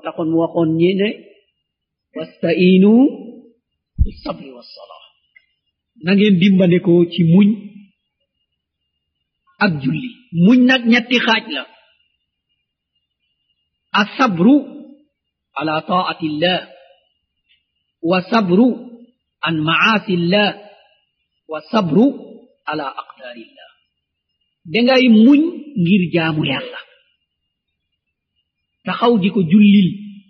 taxoon mu waxoon ñi ne wasta'inu bis sabri was salah na ngeen dimbandekoo ci muñ ak julli muñ nag ñetti xaaj la as-sabru ala ta'ati llah wa sabru an ma'asi llah wa sabru ala aqdari llah dangay muñ ngir jaamu yàlla taxaw di ko jullil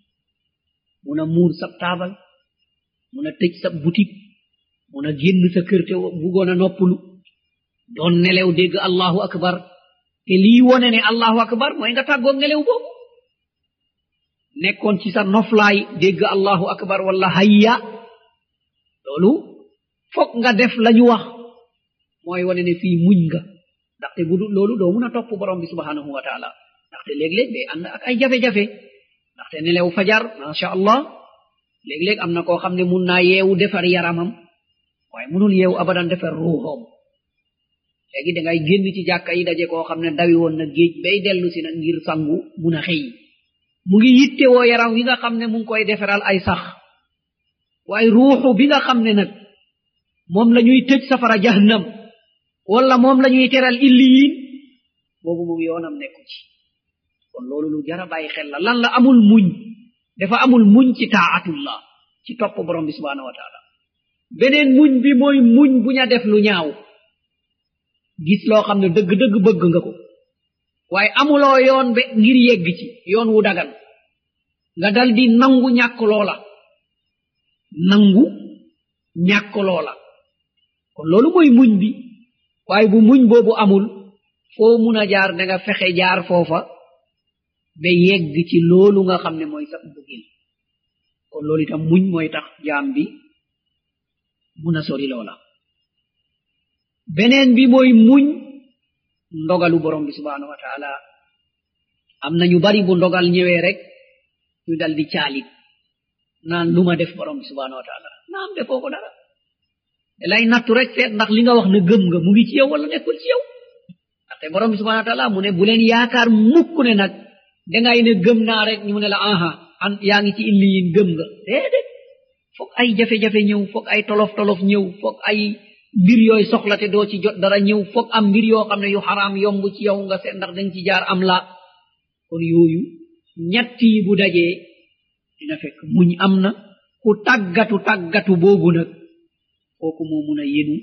mun a muur sab taabal mun a tëj sab boutique mun a génn sa kër te buggoon a noppalu doon nelew dégg allahu akbar te lii wone ne allahu akbar mooy nga tàggoog nelew boobu nekkoon ci sa noflaay dégg allahu akbar wala hayya loolu fokk nga def lañu wax mooy wone ne fii muñ nga ndaxte bu dul loolu doo mun a topp borom bi subhanahu wa taala ndaxte léeg-léeg day ànd ak ay jafe-jafe ndaxte nelew fajar masha allah léeg-léeg am na koo xam ne mun naa yeewu defar yaramam waaye munul yeewu abadan defar ruuxoom léegi dangay génn ci jàkka yi daje koo xam ne dawi woon na géej bay dellu si nag ngir sangu mun a xëy mu ngi yitte woo yaram wi nga xam ne mu ngi koy defaral ay sax waaye ruuxu bi nga xam ne nag moom la ñuy tëj safara jahannam wala moom la ñuy teral illiyin boobu moom yoonam nekku ci kon loolu lu jara bàyyi xel la lan la amul muñ dafa amul muñ ci taatullah ci topp borom bi subhanahu wa taala beneen muñ bi mooy muñ bu ña def lu ñaaw gis loo xam ne dëgg-dëgg bëgg nga ko waaye amuloo yoon be ngir yegg ci yoon wu dagan nga dal di nangu ñàkk loola nangu ñàkk loola kon loolu mooy muñ bi waaye bu muñ boobu amul foo mun a jaar da nga fexe jaar foofa ba yegg ci loolu nga xam ne mooy sa bëggil kon loolu itam muñ mooy tax jaam bi mun a sori loola beneen bi mooy muñ ndogalu borom bi subhanahu wa taala am na ñu bari bu ndogal ñëwee rek ñu dal di caalit naan lu ma def borom bi subhanahu wa taala naam defoo ko dara lay nattu rek seet ndax li nga wax ne gëm nga mu ngi ci yow wala nekkul ci yow ndaxte borom bi subhanahu wa taala mu ne bu leen yaakaar mukk ne nag dangay ne gëm naa rek ñu mu ne la aha an yaa ngi ci illiyin gëm nga déedéet foog ay jafe-jafe ñëw foog ay tolof-tolof ñëw foog ay mbir yooyu soxla te doo ci jot dara ñëw foog am mbir yoo xam ne yu xaraam yomb ci yow nga seet ndax danga ci jaar am la kon yooyu ñett yi bu dajee dina fekk muñ am na ku tàggatu boobu nag kooku moo mun a yenu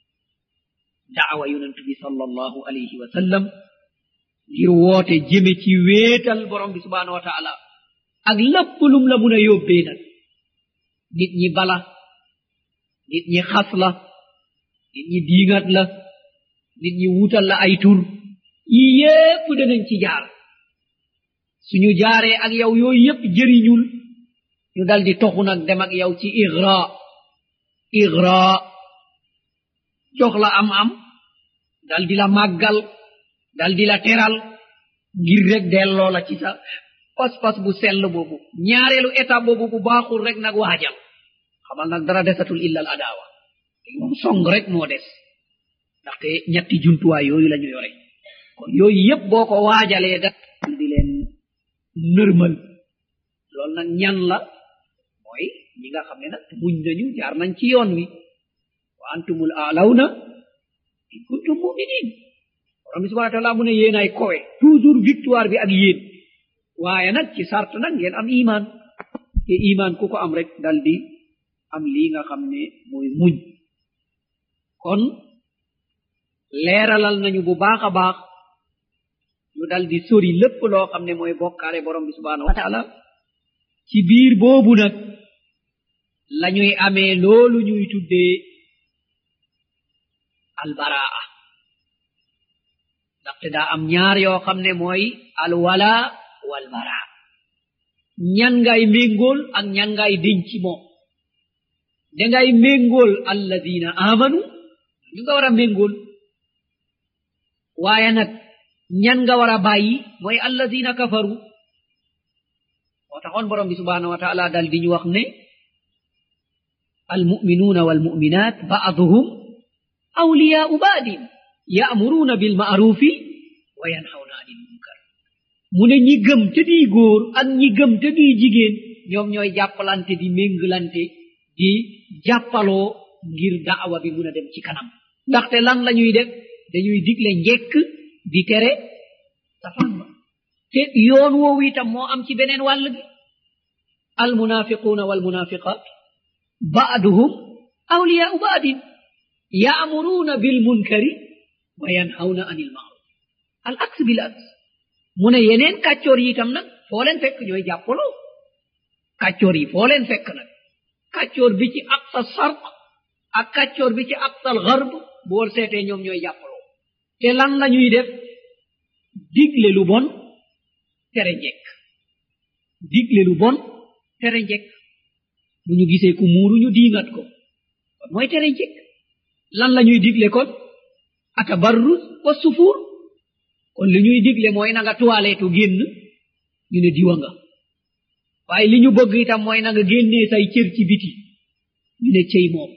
daawa yonent bi sallallahu alayhi wa sallam ngir woote jëme ci wéetal borom bi subhanahu wa taala ak lépp lum la mun a yóbbee nag nit ñi bala nit ñi xas la nit ñi diingat la nit ñi wutal la ay tur yi yépp danañ ci jaar suñu jaaree ak yow yooyu yépp jëriñul ñu dal di toxu nag dem ak yow ci igra jox la am dal di la màggal dal di la teral ngir rek delloo la ci sa pas-pas bu sell boobu ñaareelu étape boobu bu baaxul rek nag waajal xamal nag dara desatul illa al adawa moom song rek moo des ndaxte ñetti jumtuwaay yooyu la ñu yore kon yooyu yépp boo ko waajalee da di leen nërmal loolu nag ñan la mooy ñi nga xam ne nag muñ nañu jaar nañ ci yoon wi wa antumul a'lawna in kuntum mu'minin borom bi subhanahu wa ta'ala mu ne yéen ay kowe toujours victoire bi ak yéen waaye nag ci sart nag ngeen am iman te iman ku ko am rek dal di am lii nga xam ne mooy muñ kon leeralal nañu bu baax a baax ñu dal di sori lépp loo xam ne mooy bokkaale borom bi subhanahu wa ta'ala ci biir boobu nag lañuy amee loolu ñuy tuddee albaraa ndaxte daa am ñaar yoo xam ne mooy alwala walbara ñan ngay méngool ak ñan ngay denc moom dangay méngool alladina amanu ñu nga war a méngool waaye nag ñan nga war a bàyyi mooy alladina kafaru moo taxoon borom bi subhanahu wa taala dal di ñu wax ne almuminuuna walmuminat ba'duhum awliyaa'u ba'din ya'muruna bilma'rufi wa yanhawna 'anil munkar mu ne ñi gëm te di góor ak ñi gëm te di jigéen ñoom ñooy jàppalante di méngalante di jàppaloo ngir daawa bi mun a dem ci kanam ndaxte lan la ñuy def dañuy digle njekk di tere safaan ba te yoon woowu itam moo am ci beneen wàll bi almunafiquuna walmunafiqat ba'duhum awliyaa'u ba'din ya'muruuna bilmunkari wa yanhawna anil ma'ruf al aks bil aks mu ne yeneen kàccoor yi itam nag foo leen fekk ñooy jàppaloo kàccoor yi foo leen fekk nag kàccoor bi ci aqsa sarq ak kàccoor bi ci aqsal gharb bool seetee ñoom ñooy jàppaloo te lan la ñuy def digle lu bon tere njekk digle lu bon tere njekk bu ñu gisee ku muuru ñu diingat ko kon mooy tere njekk lan la ñuy digle kon atabarruz wa sufuur kon li ñuy digle mooy na nga toiletu génn ñu ne diwa nga waaye li ñu bëgg itam mooy na nga génnee say cër ci biti ñu ne cey moom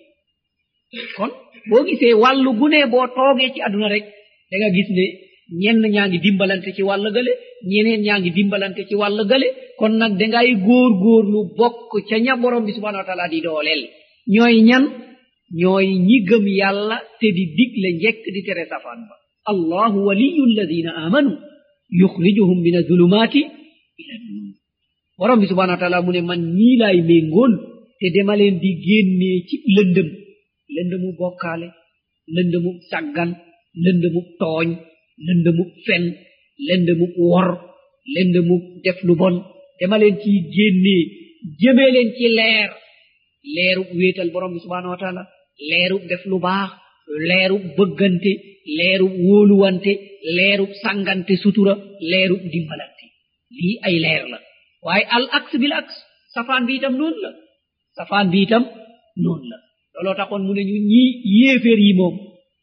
kon boo gisee wàllu gune boo toogee ci àdduna rek da nga gis ne ñenn ñaa ngi dimbalante ci wàll gale ñeneen ñaa ngi dimbalante ci wàll gale kon nag dangay góor lu bokk ca ña borom bi subhanahu wa taala di dooleel ñooy ñan ñooy ñi gëm yàlla te di digle njekk di tere safaan ba allahu waliyu alladina amanu yuxrijuhum min azulumati ila nur borom bi subhanahu wa taala mu ne man ñii laay méngool te dema leen di génnee ci lëndëmu bokkaale lëndëmu sàggan lëndëmu tooñ lëndëmu fen lëndëmu wor lëndëmu def lu bon dema leen ciy génnee jëmee leen ci leerub wéetal borom bi subhanahu wa taala leerub def lu baax leerub bëggante leerub wóoluwante leerub sàngante sutura leerub dimbalante lii ay leer la waaye al aks bil aks safaan bi itam noonu la safaan bi itam noonu la looloo taxoon mu ne ñu ñi yéeféer yi moom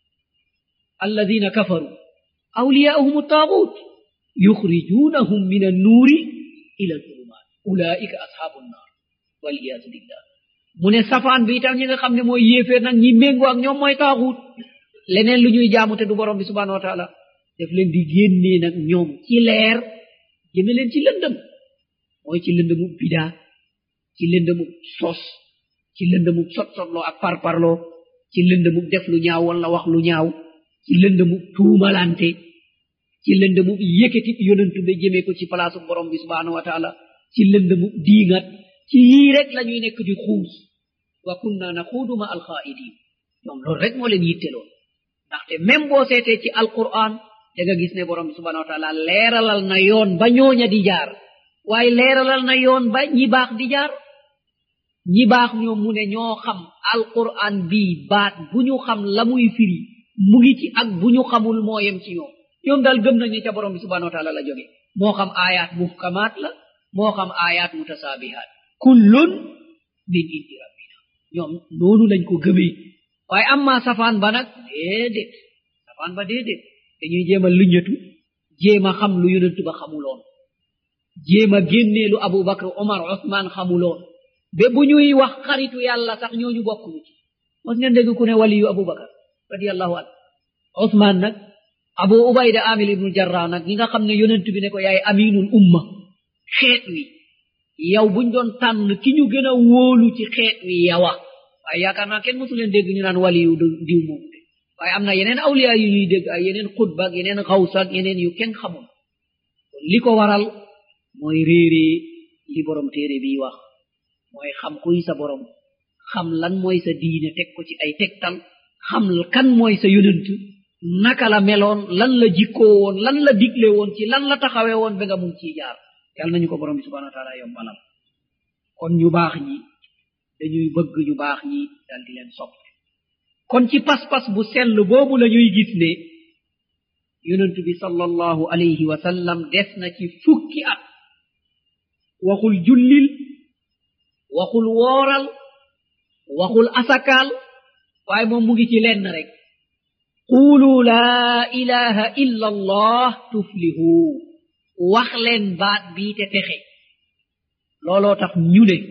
alladina kafaru awliyaahum taagut yuxrijunahum min annuuri ila zulumat ulaika ashabu nnar waliyadu billah mu ne safaan bi itam ñi nga xam ne mooy yéeféer nag ñi méngoo ak ñoom mooy taagut leneen lu ñuy jaamu te du borom bi subhanahu wa taala def leen di génnee nag ñoom ci leer jëme leen ci lëndëm mooy ci lëndëmu bidaa ci lëndëmu sos ci lëndëmu sot-sotloo ak parparloo ci lëndëmu def lu ñaaw wala wax lu ñaaw ci lëndëmu tuumalante ci lëndëmu yëkkati yonentu be jëmee ko ci place borom bi subhanahu wa taala ci lëndëmu diingat ci yii rek la ñuy nekk di xuus wa kunna naxuudu ma alxaa'idin ñoom loolu rek moo leen yitteloon ndaxte même boo seetee ci alquran da nga gis ne borom bi subhanahu wa taala leeralal na yoon ba ñooña di jaar waaye leeralal na yoon ba ñi baax di jaar ñi baax ñoom mu ne ñoo xam alquran bii baat bu ñu xam la muy firi mu ngi ci ak bu ñu xamul moo yem ci ñoom daal gëm nañu ca borom bi subhanahu wa taala la jóge moo xam ayat muhkamaat la moo xam ayat mutasaabihaat kullun min indi rabbina ñoom noonu lañ ko gëmee waaye amma safaan ba nag déedéet safaan ba déedéet dañuy jéem a luññatu jéem a xam lu yonentu ba xamuloon jéem a génneelu Abu Bakr Omar Osman xamuloon ba bu ñuy wax xaritu yàlla sax ñooñu bokkuñu ci mos ngeen dégg ku ne waliyu Abu Bakr radiyallahu anhu Osman nag Abu Ubayda Amir ibnu Jarrah nag ñi nga xam ne yonentu bi ne ko yaay aminul umma xeet wi yow buñ doon tànn ki ñu gën a wóolu ci xeet wi yawa waaye yaakaar naa kenn mosu leen dégg ñu naan waliyu diw moom de waaye am na yeneen awliya yu ñuy dégg ay yeneen xutba ak yeneen xawsa ak yeneen yu kenn xamul li ko waral mooy réeree li borom téere bi wax mooy xam kuy sa borom xam lan mooy sa diine teg ko ci ay tegtal xam kan mooy sa yonent naka la meloon lan la jikkoo woon lan la digle woon ci lan la taxawee woon ba nga mun ciy jaar yàlla nañu ko borom bi subhanahu wa taala yombalal kon ñu baax ñi dañuy bëgg ñu baax ñi dal di leen sopp kon ci pas-pas bu sell boobu la ñuy gis ne yonent bi sallallahu alayhi wa sallam des na ci fukki at waxul jullil waxul wooral waxul asakaal waaye moom mu ngi ci lenn rek qulu laa ilaha illa allah tuflihu wax leen baat bii te texe looloo tax ñu ne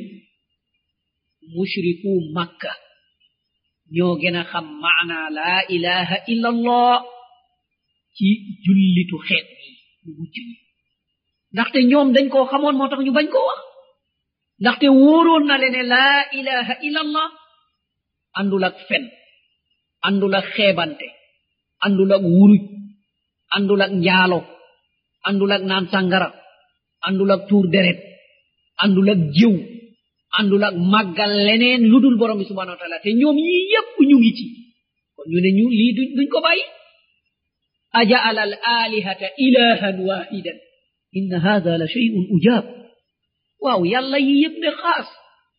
mushriku makka ñoo gën a xam maana laa ilaha illa allah ci jullitu xeet bi mu mucc ñi ndaxte ñoom dañ koo xamoon moo tax ñu bañ koo wax ndaxte wóoroon na leen ne laa ilaha illa allah àndul ak fen àndul ak xeebante àndul ak wuruj àndul ak njaalo àndul ak naan sàngara àndul ak tuur deret àndul ak jëw àndul ak màggal leneen lu dul borom bi subhanahu wa taala te ñoom yii yépp ñu ngi ci kon ñu ne ñu lii duñ ko bàyyi ajaala al alihata ilahan wahidan inna hadha la shay'un ujab waaw yàlla yi yépp de xaas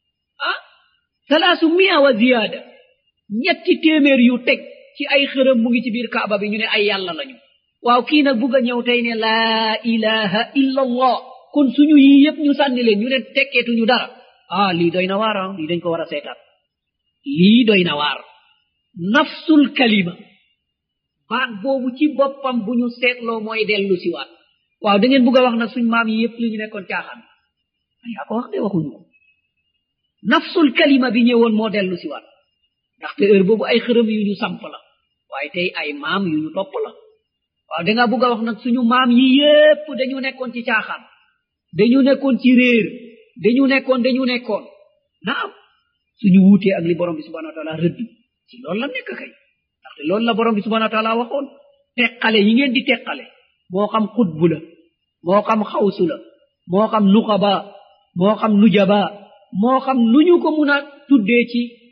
salaasu mia wa ziyaada ñetti téeméer yu teg ci ay xërëm mu ngi ci biir kaaba bi ñu ne ay yàlla lañu waaw kii nag bugg a ñëw tey ne laa ilaha illa allah kon suñu yii yépp ñu sànni leen ñu ne tekkeetuñu dara lii doy na waar lii dañ ko war a seetaat lii doy na waar nafsul kalima baat boobu ci boppam bu ñu seetloo mooy dellu si waat waaw da ngeen bugg a wax nag suñ maam yi yépp li ñu nekkoon caaxaan yaa ko wax de waxuñu ko nafsul kalima bi ñëwoon moo dellu si waat ndaxte heure boobu ay xërëm yu ñu samp la waaye tey ay maam yu ñu topp la waaw da nga bugg a wax nag suñu maam yi yépp dañu nekkoon ci caaxaan dañu nekkoon ci réer dañu nekkoon naam suñu wuutee ak li borom bi subhanahu wa taala rëdd ci loolu la nekk kay ndaxte loolu la borom bi subhanahu wa taala waxoon teqale yi ngeen di teqale moo xam xutbu la moo xam xawsu la moo xam nuqaba moo xam nujaba moo xam nu ñu ko mun a tuddee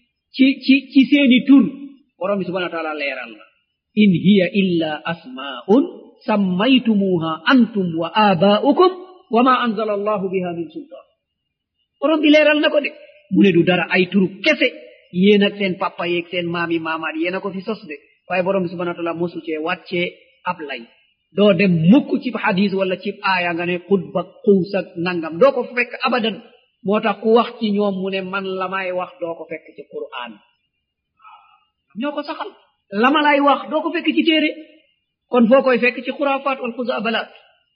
ci seeni tur borom bi subhanahu wa taala leeral la in hiya illa asmaa'un sammaytumuha antum wa abaa'ukum wa ma anzala allahu biha min sultan borom bi leeral na ko de mu ne du dara ay turu kese yéen ak seen papa yeeg seen maami maamaat yéen a ko fi sos de waaye borom bi subhanahu wa taala mosu cee wàccee ab lay doo dem mukk ci hadis wala ci aaya nga ne xutba xuus ak nangam doo ko fekk abadan moo tax ku wax ci ñoom mu ne man la may wax doo ko fekk ci qur'an ñoo ko saxal la ma lay wax doo ko fekk ci téere kon foo koy fekk ci xuraafaat wal xuzabalaat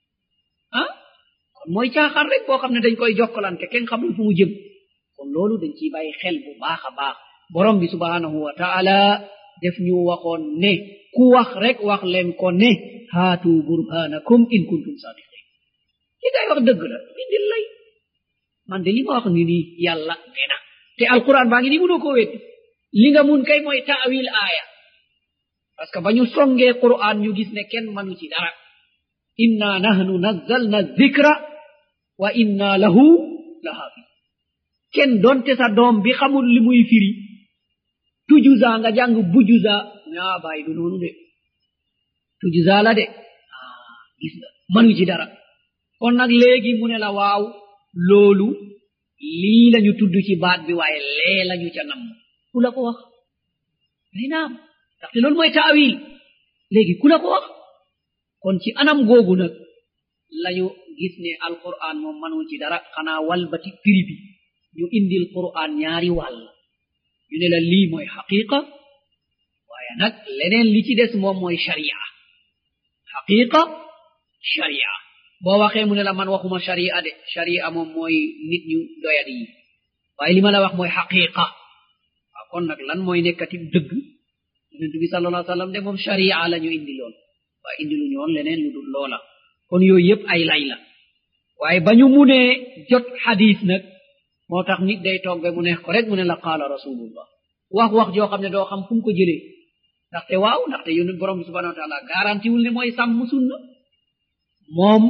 kon mooy caaxaan rek boo xam ne dañ koy jokkalante kenn xamul fu mu jëm kon loolu dañ ciy bàyyi xel bu baax a baax borom bi subhanahu wa taala def ñu waxoon ne ku wax rek wax leen ko ne haatu burhanakum in kuntum sadiqin li ngay wax dëgg la indil lay man de li ma wax ngi nii yàlla nee na te alquran baa ngi nii mënoo koo wéet li nga mun kay mooy taawil aaya parce que ba ñu songee quran ñu gis ne kenn manu ci dara inna nahnu nazzalna dhikra wa inna lahu lahafiz kenn donte sa doom bi xamul li muy firi tujuza nga jàng bujuza ñaa bàyyi du noonu de tujuza la de gis nga manu ci dara kon nag léegi mu ne la waaw loolu lii lañu tudd ci baat bi waaye lee lañu ca namm ku la ko wax day naam ndaxte loolu mooy taawil léegi ku la ko wax kon ci anam googu nag lañu gis ne alquran moom manul ci dara xanaa walbati firi bi ñu indil quran ñaari wàll ñu ne la lii mooy xaqiqa waaye nag leneen li ci des moom mooy sharia xaqiqa sharia boo waxee mu ne la man waxuma sharia de sharia moom mooy nit ñu doyadi yi waaye li ma la wax mooy xaqiqa waaw kon nag lan mooy nekkati dëgg yonent bi sallallahu alayhi wa sallam de moom sharia la ñu indi loon waaye indilu ñoon leneen lu dul loola kon yooyu yépp ay lay la waaye ba ñu munee jot xadis nag moo tax nit day toog ba mu neex ko rek mu ne la qaala rasulullah wax joo xam ne doo xam fu mu ko jëlee ndaxte waaw ndaxte yonent borom bi subhanahu wa taala garantiwul ne mooy sàmm sunna moom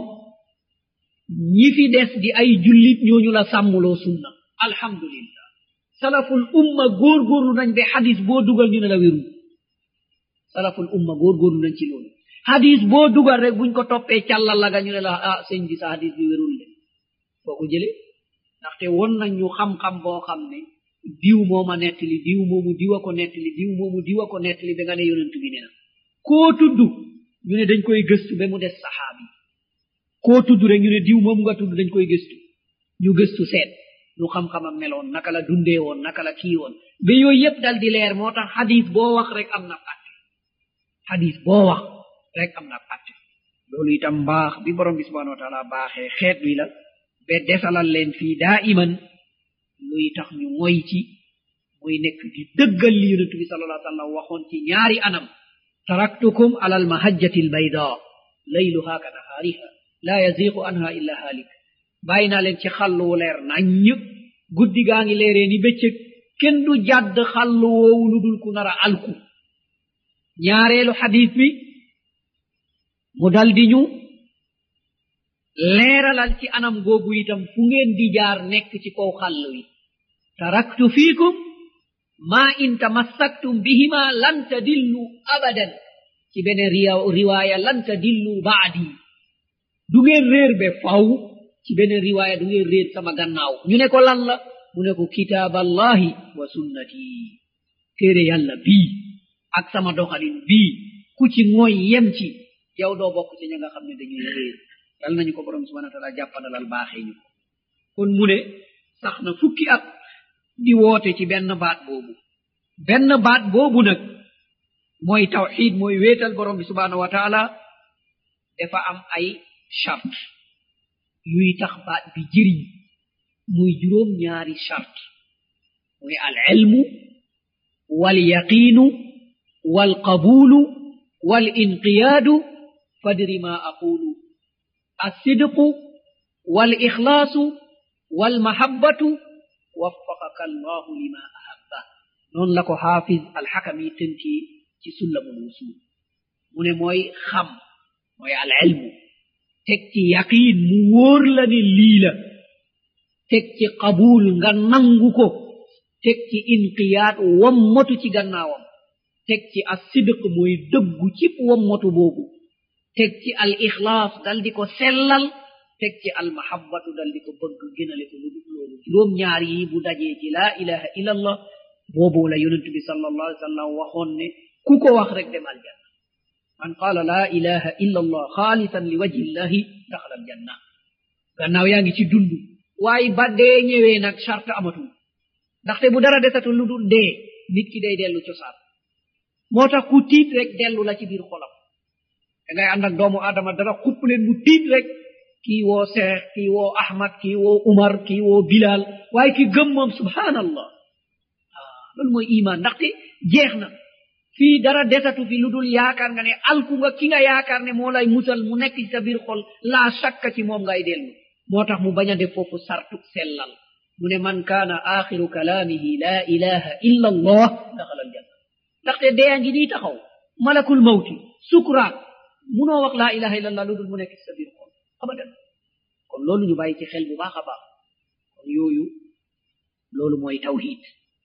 ñi fi des di ay jullit ñooñu la sàmmloo sunna alhamdulillah salaful umma góorgóorlu nañ ba xadis boo dugal ñu ne la wérul salaful umma góorgóorlu nañ ci loolu xadis boo dugal rek buñ ko toppee càllal la ga ñu ne la sëñ bi sa xadis bi wérul le foo ko jëlee ndaxte won nañ ñu xam-xam boo xam ne diw mooma nettali diw moomu diwa ko nettali diw moomu diwa ko nettali ba nga ne yonent bi ne na koo tudd ñu ne dañ koy gëstu ba mu des saxaabi koo tudd rek ñu ne diw moomu nga tudd dañ koy gëstu ñu gëstu seet ñu xam-xamam meloon naka la dundee woon naka la kii woon ba yooyu yépp dal di leer moo tax xadis boo wax rek am na àtte xadis boo wax rek am na àtte loolu itam mbaax bi borom bi subhanahu wa taala baaxee xeet wi la ba desalal leen fii daa iman luy tax ñu moy ci muy nekk di dëggal li yonent bi sallallahu alayhi wa sallam waxoon ci ñaari anam taraktukum ala almahajjati albayda layluha ka nahaariha la yaziqu anha illa halik bàyyi naa leen ci xàllu wu leer naññ guddi gaa ngi leeree ni bëccëg kenn du jàdd xàllu woowu lu dul ku nar a alku ñaareelu xadiis bi mu dal di ñu leeralal ci anam googu itam fu ngeen di jaar nekk ci kaw xàll wi taraktu fiikum ma in tamassaktum bihima lan tadillu abadan ci beneen riwaaya lan tadillu baadi du ngeen réer be faw ci beneen riwaaya du ngeen réer sama gannaaw ñu ne ko lan la mu ne ko kitaaballahi wa sunnati téere yàlla bii ak sama doxalin bii ku ci mooy yem ci yow doo bokk ci ña nga xam ne dañuy réer yal nañu ko borom subhanahu wa taala jàppandalal baaxee ñu ko kon mu ne sax na fukki at di woote ci benn baat boobu nag mooy tawxid mooy wéetal borom bi subhanahu wa taala dafa am ay charte yuy tax baat bi jëriñ muy juróom ñaari charte muy al ilmu wal yaqiinu wal qabulu wal inqiyaadu fadri ma aqulu alsidqu wal ixlaasu wal mahabbatu waffaqaka allahu lima ahabba noonu la ko xaafiz alxakami tënki ci sullamul wusul mu ne mooy xam mooy al ilmu teg ci yaqiin mu wóor la ne lii la teg ci qabuul nga nangu ko teg ci inqiyaad wammatu ci gannaawam teg ci alsidq mooy dëggu cib wammatu boobu teg ci al ixlaas dal di ko sellal teg ci al mahabbatu dal di ko bëgg gënale ko lu dul loolu juróom ñaar yi bu dajee ci laa ilaha illa allah boobu la yonent bi sallallahu alayhi wa sallam waxoon ne ku ko wax rek dem aljanna man qaala laa ilaha illa allah xaalisan li wajhi llahi daxala aljanna gannaaw yaa ngi ci dund waaye ba dee ñëwee nag charte amatul ndaxte bu dara desatul lu dul dee nit ki day dellu cosaan moo tax ku tiit rek dellu la ci biir xolam dangay ànd ak doomu aadama dara xupp leen mu tiit rek kii woo Seex kii woo Ahmad kii woo Umar kii woo Bilal waaye ki gëm moom subhaanallah loolu mooy iman ndaxte jeex na fii dara desatu fi lu dul yaakaar nga ne alku nga ki nga yaakaar ne moo lay musal mu nekk ci sa biir xol laa shakka ci moom ngay dellu moo tax mu bañ a def foofu sartu sellal mu ne man kaana axiru kalaamihi laa ilaha illa allah daxala aljanna ndaxte dee ngi nii taxaw malakul mawti sukuraat munoo wax laa ilaha illa allah lu dul mu nekk ci sa biir xol abadan kon loolu ñu bàyyi ci xel bu baax a baax kon yooyu loolu mooy tawhid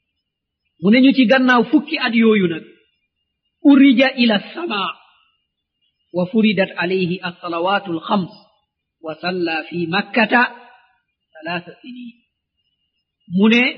mu ne ñu ci gannaaw fukki at yooyu nag urija ila sama wa furidat alayhi alsalawatu alxams wa salla fi makkata 3 sinin mu ne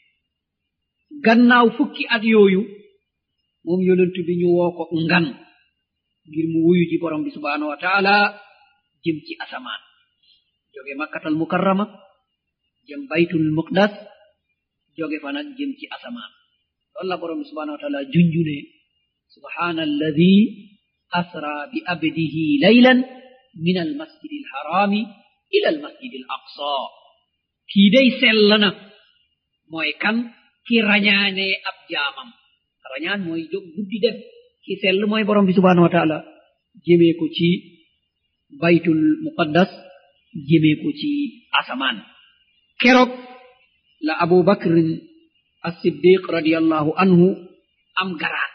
gannaaw fukki at yooyu moom yonent bi ñu woo ko ngan ngir mu wuyu ji borom bi subhanahu wa taala jëm ci asamaan jóge makkatal mukarrama jëm baytul muqdas jóge fa nag jëm ci asamaan loolu la borom bi subhanahu wa taala junjune subhana alladi asra bi abdihi laylan min almasjidi alharami ila almasjidi al aqsa kii day sell na mooy kan ki rañaane ab jaamam rañaan mooy jóg guddi dem ki sell mooy borom bi subhanahu wa taala jëmee ko ci baytul muqaddas jëmee ko ci asamaan keroog la abu bakrin as-siddiq radiyallahu anhu am garaat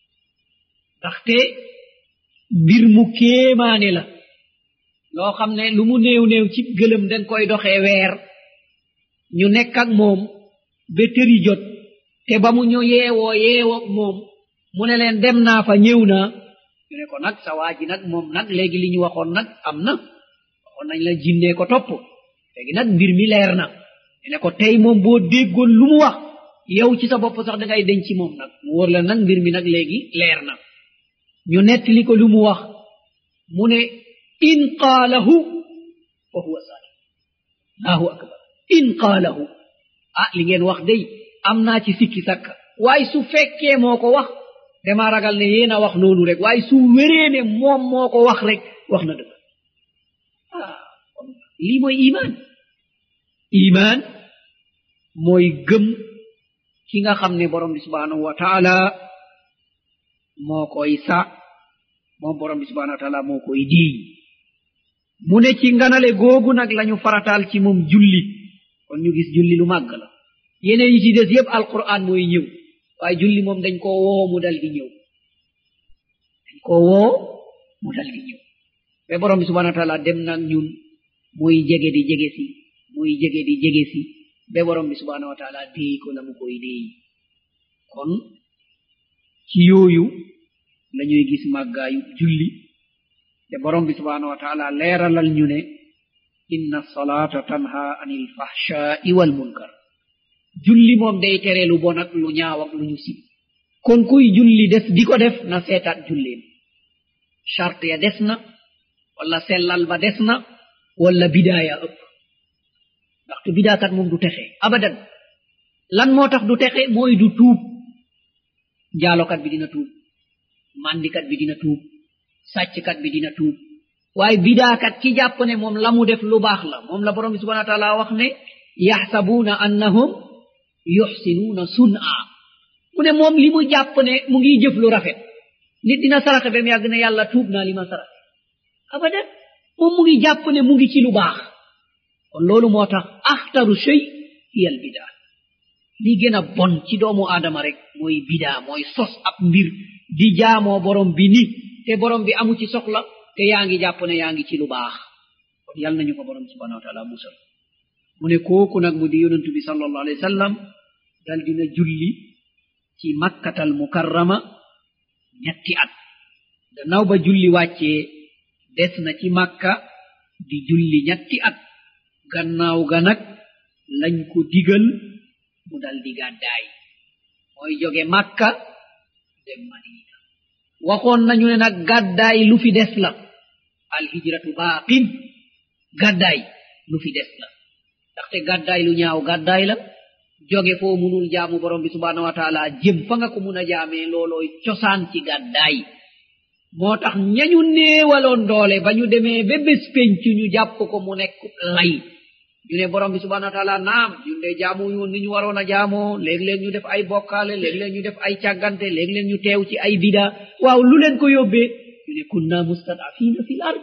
ndaxte mbir mu kéemaane la loo xam ne lu mu néew néew ci gëlëm dañ koy doxee weer ñu nekk ak moom ba tëri jot te ba mu ñu yeewoog moom mu ne leen dem naa fa ñëw naa ñu ne ko nag sa waa ji nag moom nag léegi li ñu waxoon nag am na waxoon nañ la jinnee ko topp léegi nag mbir mi leer na ñu ne ko tey moom boo déggoon lu mu wax yow ci sa bopp sax da ngay denc ci moom nag mu wóor la nag mbir mi nag léegi leer na ñu nettali ko lu mu wax mu ne in qaalahu fa huwa sadiq allahu akbar in qaalahu li ngeen wax day am naa ci sikki sakka waaye su fekkee moo ko wax dama ragal ne yéen a wax noonu rek waaye su wéree ne moom moo ko wax rek wax na dëgg kon lii mooy iman mooy gëm ki nga xam ne borom bi subhanahu wa taala moo koy moom borom bi subhanahu wa taala moo koy diiñ mu ne ci nganale googu nag lañu farataal ci moom julli kon ñu gis julli lu màgg la yeneen yi ci des yépp alquran mooy ñëw waaye julli moom dañ koo woo mu dal di ñëw dañ koo woo mu dal di ñëw ba borom bi subhanahu wa taala dem nag ñun muy jege di jege si muy jege di jege si ba borom bi subhanahu wa taala déey ko la mu koy déey kon ci yooyu lañuy gis màggaayu julli te borom bi subhanahu wa taala leeralal ñu ne inna salata tanha anil fahsha'i wal munkar julli moom day tere lu bon ak lu ñaaw ak lu ñu sib kon kuy julli des di ko def na seetaat julleen charte ya des na wala sellal ba des na wala bidaaya ëpp ndaxte bidaakat moom du texe abadan lan moo tax du texe mooy du tuub njaalokat bi dina tuub mandikat bi dina tuub sàcckat bi dina tuub waaye bidaakat ci jàpp ne moom la mu def lu baax la moom la borom bi subhanahu wa taala wax ne yaxsabuuna annahum yuxsinuuna sun'a mu ne moom li mu jàpp ne mu ngi jëf lu rafet nit dina saraxe ba mu yàgg ne yàlla tuub naa li ma saraxe abadan moom mu ngi jàpp ne mu ngi ci lu baax kon loolu moo tax axtaru shay hiya al bidaa li gën a bon ci doomu aadama rek mooy bidaa mooy sos ab mbir di jaamoo borom bi ni te borom bi amu ci soxla te yaa ngi jàpp ne yaa ngi ci lu baax kon yal nañu ko borom subhanahu wa taala musal mu ne kooku nag mu di yonentu bi sallallahu alayhi wa sallam dal dina julli ci makkatal mukarrama ñetti at gannaaw ba julli wàccee des na ci makka di julli ñetti at gannaaw ga nag lañ ko digal mu dal di gàddaay mooy jóge makka dem madina waxoon nañu ne nag gàddaay lu fi des la alhijratu baaqin gàddaay lu fi des la ndaxte gàddaay lu ñaaw gàddaay la jóge foo munul jaamu borom bi subhanahu wa taala jëm fa nga ko mun a jaamee loolooy cosaan ci gàddaay moo tax ñañu néewaloon doole ba ñu demee ba bés penc ñu jàpp ko mu nekk lay ñu ne borom bi subhanahu wa taala naam ñun de jaamu ñu ni ñu waroon a jaamoo léeg-léeg ñu def ay bokkaale léeg-léeg ñu def ay càggante léeg-léeg ñu teew ci ay bida waaw lu leen ko yóbbee ñu ne kunna mustadafina fil ard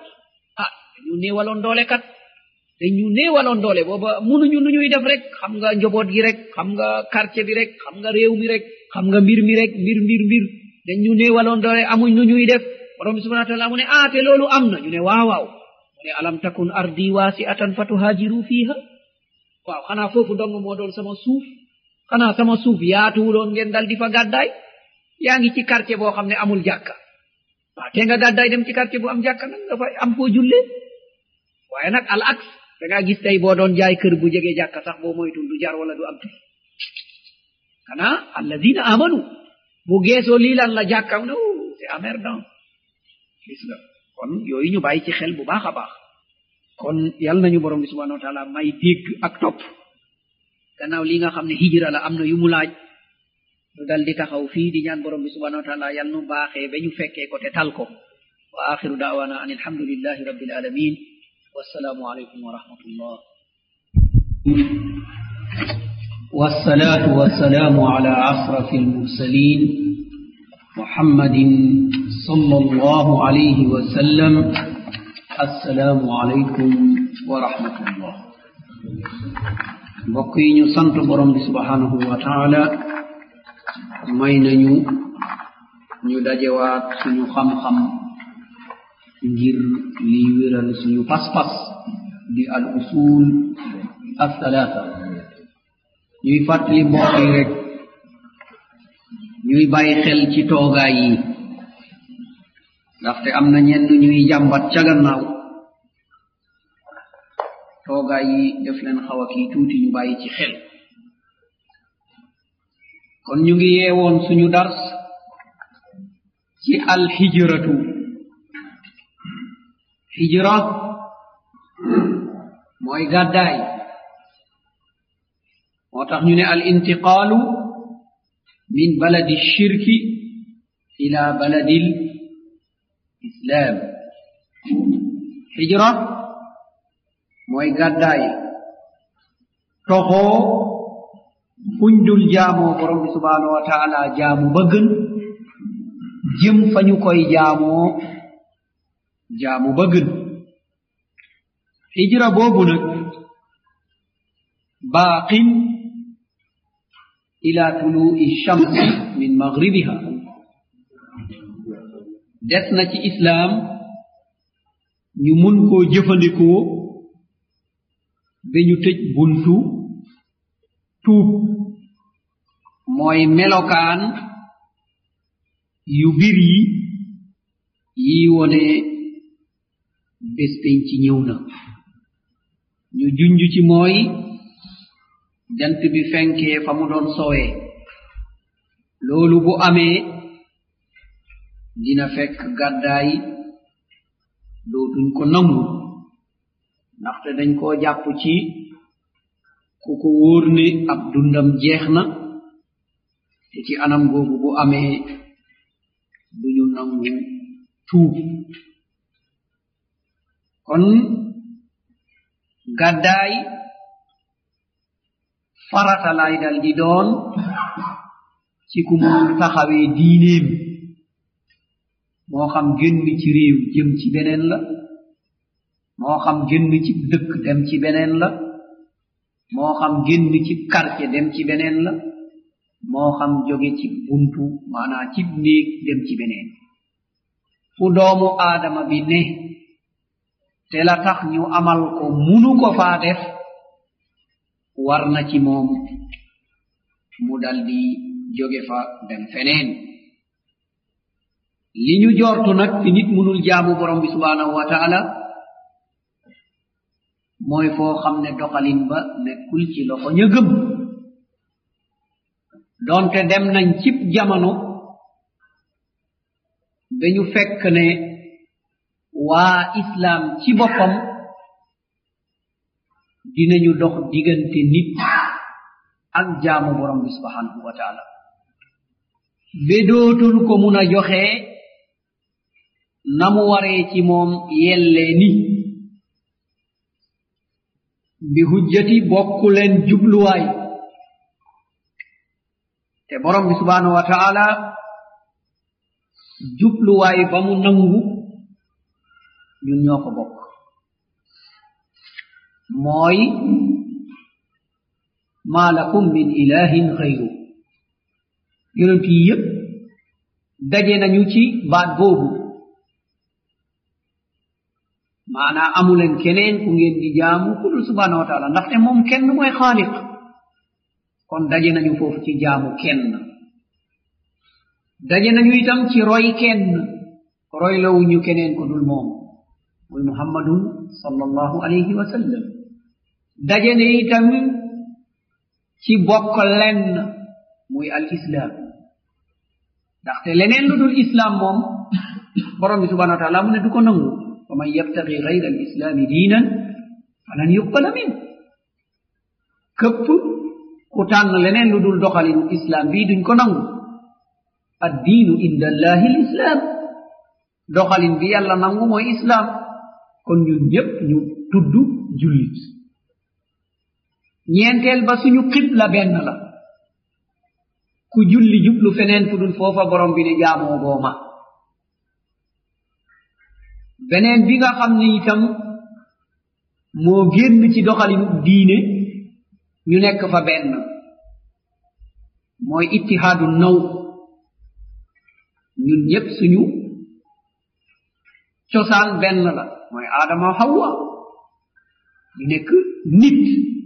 dañu néewaloon doole kat dañu néewaloon doole booba munuñu nu ñuy def rek xam nga njoboot gi rek xam nga quartier bi rek xam nga réew mi rek xam nga mbir mi rek mbir dañu néewaloon doole amuñ nu ñuy def borom bi subhanahu wa taala mu ne te loolu am na ñu ne waaw mu ne alam takun ardi wasi'atan fatuhajiru fiha waaw xanaa foofu dong moo doon sama suuf xanaa sama suuf yaatuwuloon ngeen dal di fa gàddaay yaa ngi ci quartier boo xam ne amul jàkka te nga gàddaay dem ci quartier bu am jàkka nag nga fay am foo jullee waaye nag al aks da ngaa gis tey boo doon jaay kër bu jege jàkka sax boo moytul du jar wala du am tey xanaa alladina amanu bu geesoo lii lan la jàkka no c'est emmerdant gis nga kon yooyu ñu bàyyi ci xel bu baax a baax kon yal nañu borom bi subhanahu wa taala may dégg ak topp gannaaw li nga xam ne hijra la am na yu mu laaj ñu dal di taxaw fii di ñaan borom bi subhanahu wa taala yal nu baaxee ba ñu fekkee ko te tal ko wa axiru da'wana an alhamdulillahi rabbil alamin wassalaamu alaykum wa rahmatullah والصلاة والسلام على أشرف المرسلين محمد صلى الله عليه وسلم السلام عليكم ورحمة الله بقي ñu sant borom bi subhanahu wa ta'ala may nañu ñu dajewaat suñu xam-xam ngir li wéral suñu pas-pas di al usul al-thalatha ñuy fàttali mbokk yi rek ñuy bàyyi xel ci toogaay yi ndaxte am na ñenn ñuy jàmbat ca gannaaw toogaay yi def leen xaw a kii tuuti ñu bàyyi ci xel kon ñu ngi yeewoon suñu dars ci al hijratu hijra mooy gàddaay moo tax ñu ne al intiqaalu min baladi shirki ila baladil islam hijra mooy gàddaay toxoo fuñ dul jaamoo borom bi subhanahu wa taala jaamu ba gën jëm fa ñu koy jaamoo jaamu ba gën hijra boobu nag baaqin ila tulu'i shamsi min maghribiha des na ci islam ñu mun koo jëfandikoo ba ñu tëj buntu tuub mooy melokaan yu bir yi wone bés penc ci ñëw na ñu junj ci mooy jant bi fenkee fa mu doon sowee loolu bu amee dina fekk gàddaay dootuñ ko nangu ndaxte dañ koo jàpp ci ku ko wóor ne ab dundam jeex na te ci anam googu bu amee duñu nangu tuub kon gàddaay farata lay dal di doon ci ku mu taxawee diineem moo xam génn ci réew jëm ci beneen la moo xam génn ci dëkk dem ci beneen la moo xam génn ci quartier dem ci beneen la moo xam jóge ci buntu maanaa ci néeg dem ci beneen fu doomu aadama bi ne te la tax ñu amal ko munu ko faa def war na ci moom mu daldi jóge fa dem feneen li ñu jortu nag fi nit munul jaamu borom bi subhanahu wa ta'ala mooy foo xam ne doxalin ba nekkul ci loxo ña gëm doonte dem nañ cib jamono ba ñu fekk ne waa islam ci boppam dinañu dox diggante nit ak jaamu borom bi subhanahu wa ta'ala be dootul ko mun a joxe namu waree ci moom yellee ni bi hujjati bokku leen jubluwaay te borom bi subhanahu wa ta'ala jubluwaay ba mu nangu ñun ñoo ko bokk mooy ma lakum min ilahin xayru yonent yi yépp daje nañu ci baat boobu maanaa amuleen keneen ku ngeen di jaamu ku dul subhanahu wa ta'ala ndaxte moom kenn mooy xaaliq kon daje nañu foofu ci jaamu kenn daje nañu itam ci roy kenn roy lawuñu keneen ku dul moom muy muhammadun sallallahu alayhi wa sallam daje ne itam ci bokk lenn muy al islam ndaxte leneen lu dul islam moom borom bi subhanahu wa ta'ala mu ne du ko nangu wa man yabtaghi ghayra al islami diinan falan yuqbala min këpp ku tànn leneen lu dul doxalinu islam bii duñ ko nangu ad diinu inda allahi al islam doxalin bi yàlla nangu mooy islam kon ñun ñépp ñu tudd jullit ñeenteel ba suñu qibla benn la ku julli jublu feneen fu dul foofa borom bi ne jaamoo booma beneen bi nga xam ne itam moo génn ci doxalinu diine ñu nekk fa benn mooy ittihaadu naw ñun ñépp suñu cosaan benn la mooy aadama hawa ñu nekk nit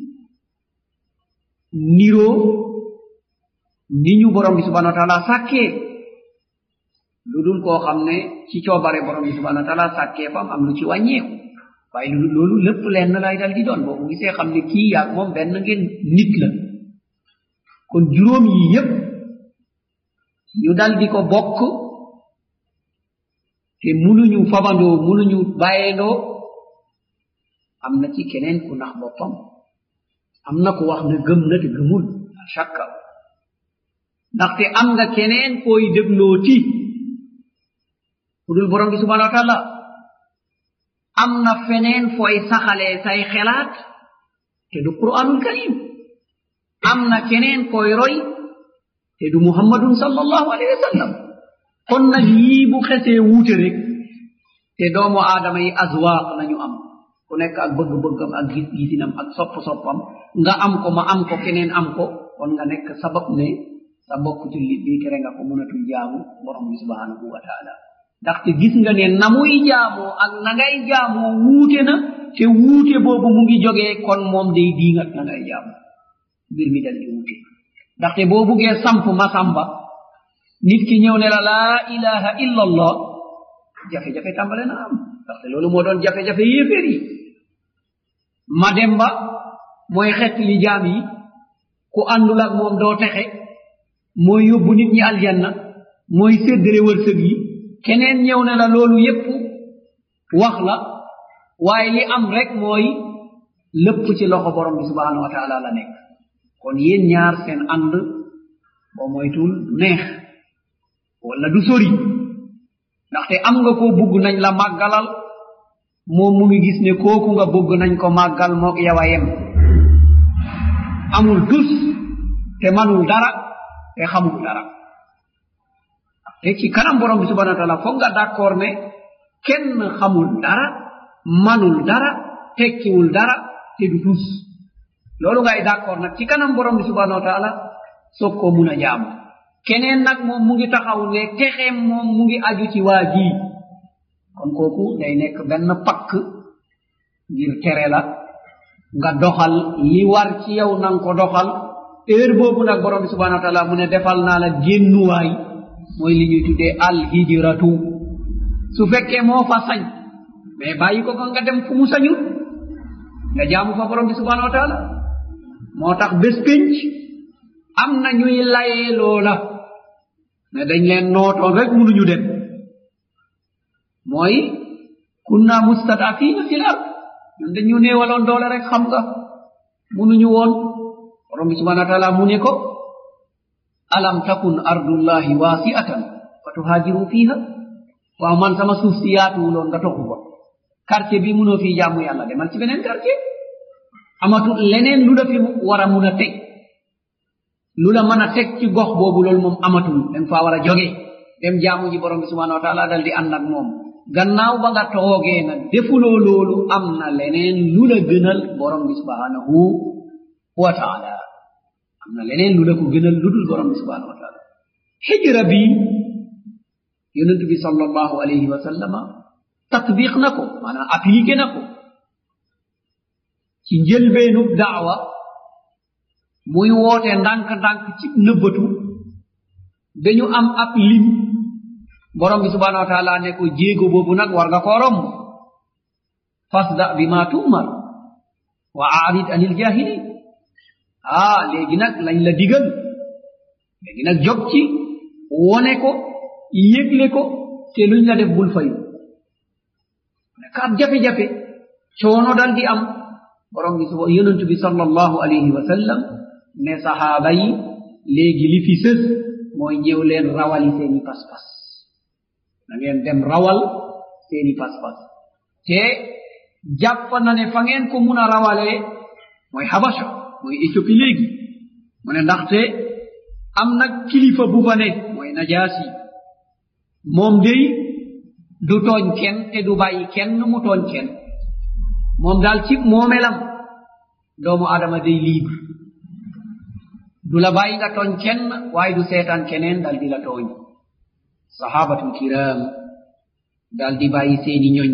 niroo ni ñu borom bi subhanahu wa ta'ala sàkkee lu dul koo xam ne ci coobare borom bi subhanahu wa ta'ala sàkkee fam am lu ci wàññeeku waaye lu dul loolu lépp lenn lay dal di doon boobu gisee xam ne kii yaag moom benn ngeen nit la kon juróom yi yépp ñu dal di ko bokk te munuñu fabandoo munuñu bàyyeendoo am na ci keneen ku nax boppam am na ku wax ne gëm na te gëmul shakka ndaxte am nga keneen koy déglooti ku dul borom bi subhanahu wa ta'ala am na feneen fooy saxalee say xelaat te du qur'anul karim am na keneen koy roy te du muhammadun sallallahu alayhi wa sallam kon nag yii bu xesee wuute rek te doomu aadama yi azwaaq lañu am ku nekk ak bëgg-bëggam ak gis-gisinam ak sopp-soppam nga am ko ma am ko keneen am ko kon nga nekk sabab ne sa mbokk jullit bi tere nga ko mënatul jaamu borom bi subhanahu wa taala ndaxte gis nga ne na muy jaamoo ak na ngay jaamoo wuute na te wuute boobu mu ngi jógee kon moom day diingat na ngay jaamu mbir mi dal di wuute ndaxte boo buggee samp masamba nit ki ñëw ne la laa ilaha illa allah jafe-jafe tàmbale na am ndaxte loolu moo doon jafe-jafe yéeféer yi ma dem ba mooy xett li jaam yi ku àndul ak moom doo texe mooy yóbbu nit ñi aljanna mooy séddale wërsëg yi keneen ñëw ne la loolu yépp wax la waaye li am rek mooy lépp ci loxo borom bi subhanahu wa taala la nekk kon yéen ñaar seen ànd boo moytul neex wala du sori ndaxte am nga koo bugg nañ la màggalal moom mu ngi gis ne kooku nga bugg nañ ko màggal mook yow a yem amul tus te manul dara te xamul dara te ci kanam borom bi subhanahu wa taala foog nga d'accord ne kenn xamul dara manul dara tekkiwul dara te du tus loolu ngay d'accord nag ci kanam borom bi subhanahu wa taala soog koo mun a jaamu keneen nag moom mu ngi taxaw ne texeem moom mu ngi aju ci waa ji kon kooku day nekk benn pakk ngir tere la nga doxal li war ci yow nang ko doxal heure boobu nag borom bi subhanahu wa taala mu ne defal naa la génnuwaay mooy li ñuy tuddee al hijratu su fekkee moo fa sañ mais bàyyi ko nga dem fu mu sañul nga jaamu fa borom bi subhanahu wa taala moo tax bés pénc am na ñuy layee loola ne dañ leen nootoon rek mënuñu dem mooy kunna mustadafina fil ard ñun dañu néewaloon doole rek xam nga mënuñu woon borom bi subhanahu wa taala mu ne ko alam takun ardullahi wasi'atan fatuhajiru fiha waaw man sama suuf si yaatuwuloon nga toxu ko quartier bi mënoo fii jaamu yàlla demal ci beneen quartier amatul leneen lu la fi war a mun a teg lu la mën a teg ci gox boobu loolu moom amatul danga faa war a jóge dem jaamu ji borom bi subhanahu wa taala dal di ànd ak moom gannaaw ba nga toogee nag defuloo loolu am na leneen lu la gënal borom bi subhanahu wa taala am na leneen lu la ko gënal lu dul borom bi subhanahu wa taala hijra bi yonent bi sallallahu alayhi wa sallama tatbiq na ko maanaam appliqué na ko ci njëlbeenub daawa muy woote ndànk-ndànk ci nëbbatu dañu am ab lim borom bi subhanahu wa taala ne ko jéego boobu nag war nga koo romb fasda bi ma tuumar wa aarid anil jahilin léegi nag lañ la digal léegi nag jóg ci wone ko yëgle ko te luñ la def bul fayu nekkaat jafe-jafe coono dal di am borom bi yonent bi sallallahu alayhi wa sallam ne sahaaba yi léegi li fi sës mooy ñëw leen rawali seeni pas-pas na ngeen dem rawal seeni pas-pas te jàpp na ne fa ngeen ko mun a rawalee mooy habasha mooy éthiopie léegi mu ne ndaxte am na kilifa bu fa ne mooy najaasi moom day du tooñ kenn te du bàyyi kenn mu tooñ kenn moom daal ci moomelam doomu adama day libre du la bàyyi nga tooñ kenn waaye du seetaan keneen dal di la tooñ sahabatul kiram dal di bàyyi seeni ñoñ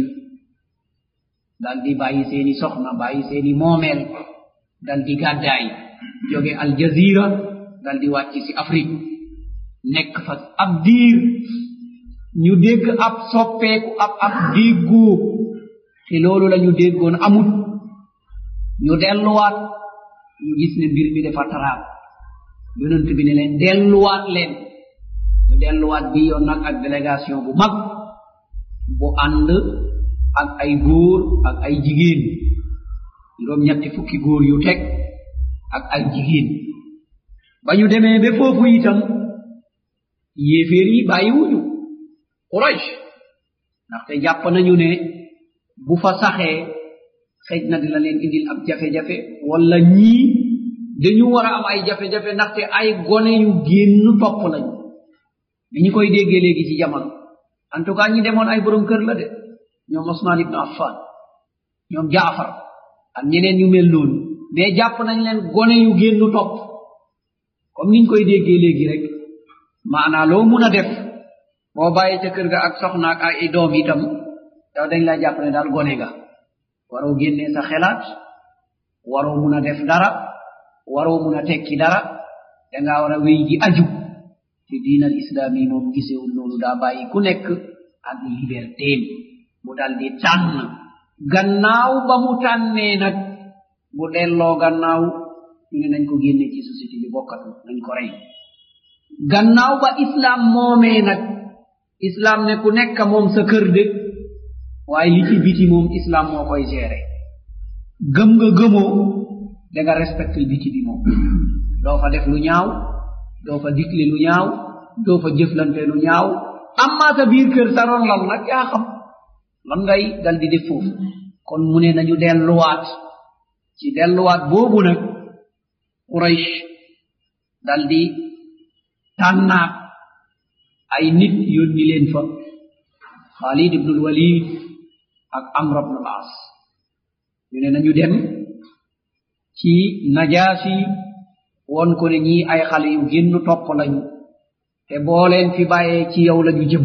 dal di bàyyi seeni soxna bàyyi seeni moomeel dal di gàddaay jóge aljazira dal di wàcc ci Afrique nekk fa ab diir ñu dégg ab soppeeku ab déggoo te loolu la ñu déggoon amut ñu delluwaat ñu gis ne mbir mi dafa taraab yonent bi ne leen delluwaat leen ñu delluwaat bi yoon nag ak délégation bu mag bu ànd ak ay góor ak ay jigéen juróom ñetti fukki góor yu teg ak ay jigéen ba ñu demee ba foofu itam yéeféer yi bàyyiwuñu Quraysh ndaxte jàpp nañu ne bu fa saxee xëj na dina leen indil ab jafe-jafe wala ñii dañu war a am ay jafe-jafe ndaxte ay gone yu génn topp lañu ni ñu koy déggee léegi ci jamono en tout cas ñi demoon ay borom kër la de ñoom Osman ibn Affan ñoom jaafar ak ñeneen ñu mel noonu mais jàpp nañ leen gone yu génnu topp comme niñ koy déggee léegi rek maanaa loo mun a def boo bàyyi ca kër ga ak soxna ak ay doom itam yow dañ laa jàpp ne daal gone nga waroo génnee sa xelaat waroo mun a def dara waroo mun a tekki dara dangaa war a wéy ji aju te diin al islam yi moom gisewul loolu daa bàyyi ku nekk ak liberté mu dal di tànn gannaaw ba mu tànnee nag bu delloo gannaaw ñu ne nañ ko génne ci société bi bokkatu nañ ko rey gannaaw ba islam moomee nag islam ne ku nekk moom sa kër de waaye li ci biti moom islam moo koy gérer gëm nga gëmoo da nga respecté biti bi moom doo fa def lu ñaaw doo fa digle lu ñaaw doo fa jëflante lu ñaaw amma sa biir kër sa ron lan nag yaa xam lan ngay dal di def foofu kon mu ne nañu delluwaat ci delluwaat boobu nag Quraysh dal di tànnaat ay nit yónni leen fa Khalid ibn al-Walid ak Amr ibn al-As ñu ne nañu dem ci Najaasi won ko ne ñii ay xale yu génn topp lañu te boo leen fi bàyyee ci yow lañu jëm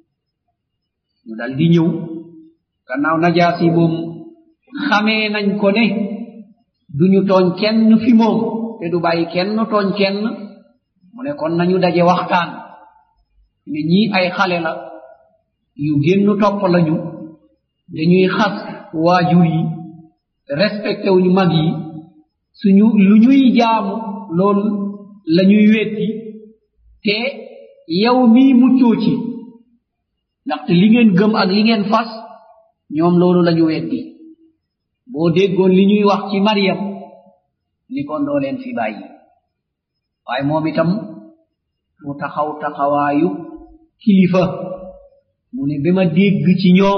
ñu dal di ñëw gannaaw Najaasi moom xamee nañ ko ne duñu tooñ kenn fi moom te du bàyyi kenn tooñ kenn mu ne kon nañu daje waxtaan ne ñii ay xale la yu génn topp lañu dañuy xas waajur yi respecté wuñu mag yi suñu lu ñuy jaamu loolu lañuy wetti te yow mii muccoo ci ndaxte li ngeen gëm ak li ngeen fas ñoom loolu lañu weddi boo déggoon li ñuy wax ci Maryam ni kon doo leen fi bàyyi waaye moom itam mu taxaw taxawaayu kilifa mu ne ba ma dégg ci ñoom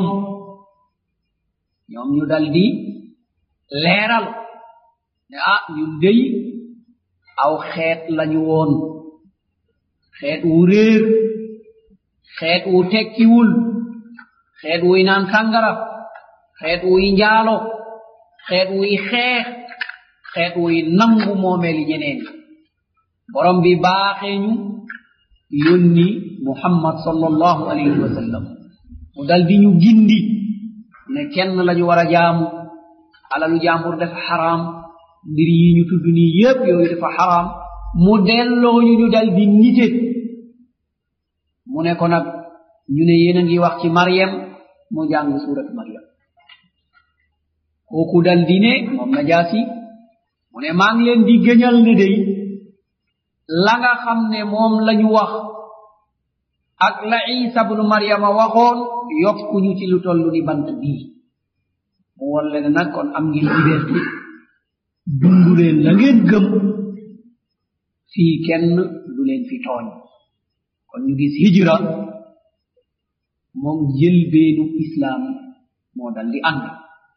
ñu dal di leeral ne ñun dey aw xeet lañu woon xeet wu réer xeet wu tekkiwul xeet wuy naan sàngara xeet wuy njaalo xeet wuy xeex xeet wuy nangu moomeeli ñeneen borom bi baaxee ñu yónni Muhammad sallallahu alayhi wa sallam mu dal di ñu gindi ne kenn lañu war a jaamu alalu jaambur dafa xaraam mbir yi ñu tudd nii yépp yooyu dafa xaraam mu delloo ñu dal di nite mu ne ko nag ñu ne yéen a ngi wax ci Maryam mu jàng suuratu Maryam kooku dal di ne moom Najaasi mu ne maa ngi leen di gëñal ne day la nga xam ne moom lañu wax ak la Isa ibnu Maryama waxoon yokkuñu ci lu toll ni bant bii mu won leen nag kon am ngeen liberté dundu leen la ngeen gëm fii kenn du leen fi tooñ kon ñu gis hijra moom jëlbeenu islam moo dal di ànd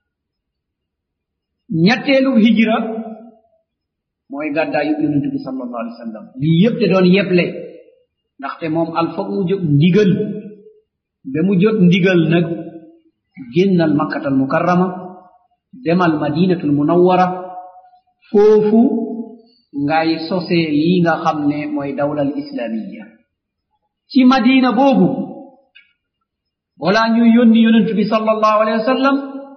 ñetteelu hijra mooy gàddaayu yonent bi sallallahu alayhi wa sallam lii yépp te doon yeble ndaxte moom alfoog mu jot ndigal ba mu jot ndigal nag génnal makkatal mukarrama demal madinatul munawwara foofu ngay sosee yi nga xam ne mooy dawlal islamiya ci madina boobu wala ñuy yónni yonent bi sallallahu alayhi wa sallam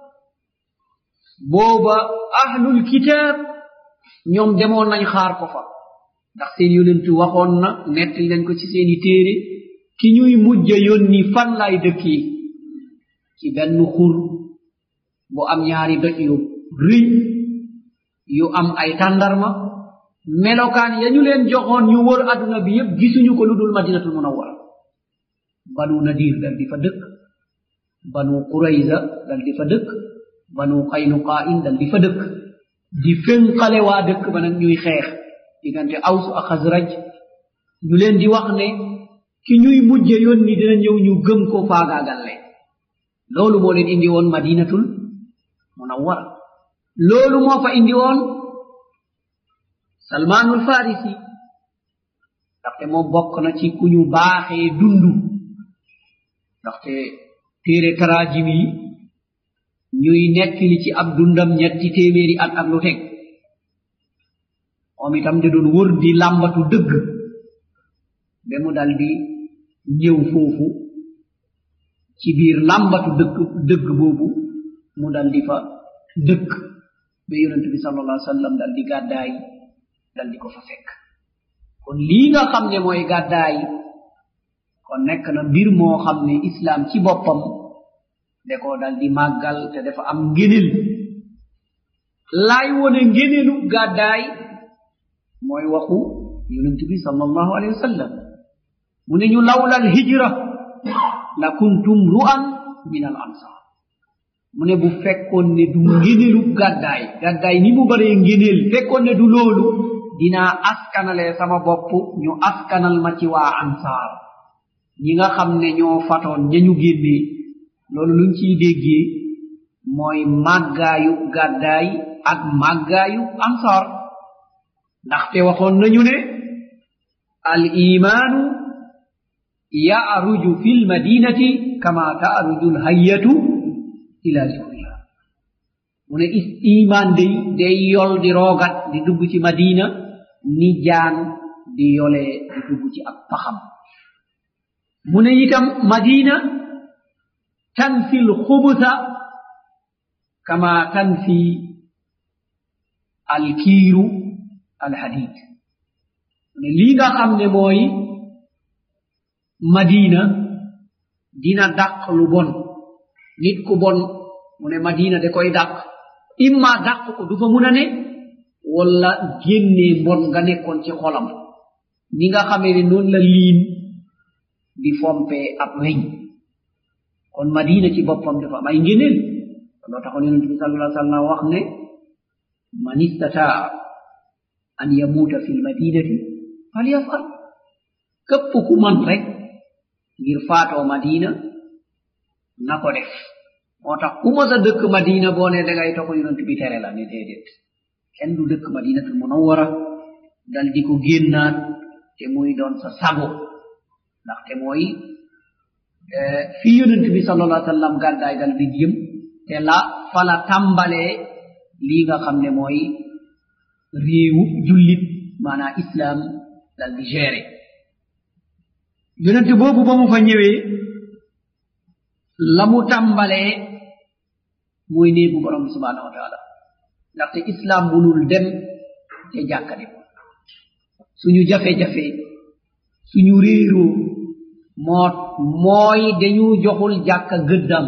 booba ahlul kitab ñoom demoon nañ xaar ko fa ndax seen yonent waxoon na nettali leen ko ci seeni téere ki ñuy mujja yónni fan lay dëkkee ci benn xur bu am ñaari doj yu rëy yu am ay tàndarma melokaan ya ñu leen joxoon ñu wër aduna bi yépp gisuñu ko lu dul madinatul munawwara banu nadir dal di fa dëkk banu qurayza dal di fa dëkk banu qaynuqaa'in dal di fa dëkk di fenqale waa dëkk ba nag ñuy xeex diggante aws ak xasraj ñu leen di wax ne ki ñuy mujje yónni dina ñëw ñu gëm ko faagaagal leen loolu moo leen indi woon madinatul munawwara loolu moo fa indi woon salmaanul farisi ndaxte moo bokk na ci ku ñu baaxee dundu ndaxte téere tarajim yi ñuy nettali ci ab dundam ñetti téeméeri at ak lu teg moom itam da doon wër di làmbatu dëgg ba mu dal di ñëw foofu ci biir làmbatu dëgg boobu mu dal di fa dëkk ba yonent bi sallallahu alayhi wa sallam dal di gàddaay dal di ko fa fekk kon lii nga xam ne mooy gàddaay kon nekk na mbir moo xam ne islam ci boppam da koo dal di màggal te dafa am ngéneel laay wone ngéneelu gàddaay mooy waxu yonent bi sallallahu alayhi wa sallam mu ne ñu lawla al hijra la kuntum ru'an min al ansar mu ne bu fekkoon ne du ngéneelu gàddaay ni mu baree ngéneel fekkoon ne du loolu dinaa askanale sama bopp ñu askanal ma ci waa ansaar ñi nga xam ne ñoo fatoon ña ñu génnee loolu luñ ciy déggee mooy màggaayu gàddaay ak màggaayu ansaar ndaxte waxoon nañu ne al imaanu ya'ruju fil madinati kama ta'ruju al hayyatu ila jawriha mu ne iman day yol di roogat di dugg ci madina ni jaan di yolee di dugg ci ak paxam mu ne itam madina tanfi al xubusa kama tanfi al kiiru al hadid mu ne lii nga xam ne mooy madina dina dàq lu bon nit ku bon mu ne madina da koy dàq imma dàq ko du fa mun a ne wala génnee mbon nga nekkoon ci xolam ni nga xamee ne noonu la liin di fompee ab weñ kon madina ci boppam dafa am ay ngéneel loo taxoon yonent bi sallallahu alayhi wa sallam wax ne man istataa an yamuuta fi lmadinati falyafal képp ku man rek ngir faatoo madina na ko def moo tax ku mos a dëkk madina boo ne dangay topp yonent bi tere la ne déedéet kenn du dëkk madinatul munawwara dal di ko génnaat te muy doon sa sago ndaxte mooy fii yonent bi sallallahu alayhi wa sallam gàddaay dal di jëm te la fala tàmbalee lii nga xam ne mooy réewu jullit maanaa islam dal di géré yonent boobu ba mu fa ñëwee la mu tàmbalee mooy néegu borom bi subhanahu wa taala ndaxte islam munul dem te jàkka dem suñu jafe-jafe suñu réeroo mooy dañu joxul jàkka gëddam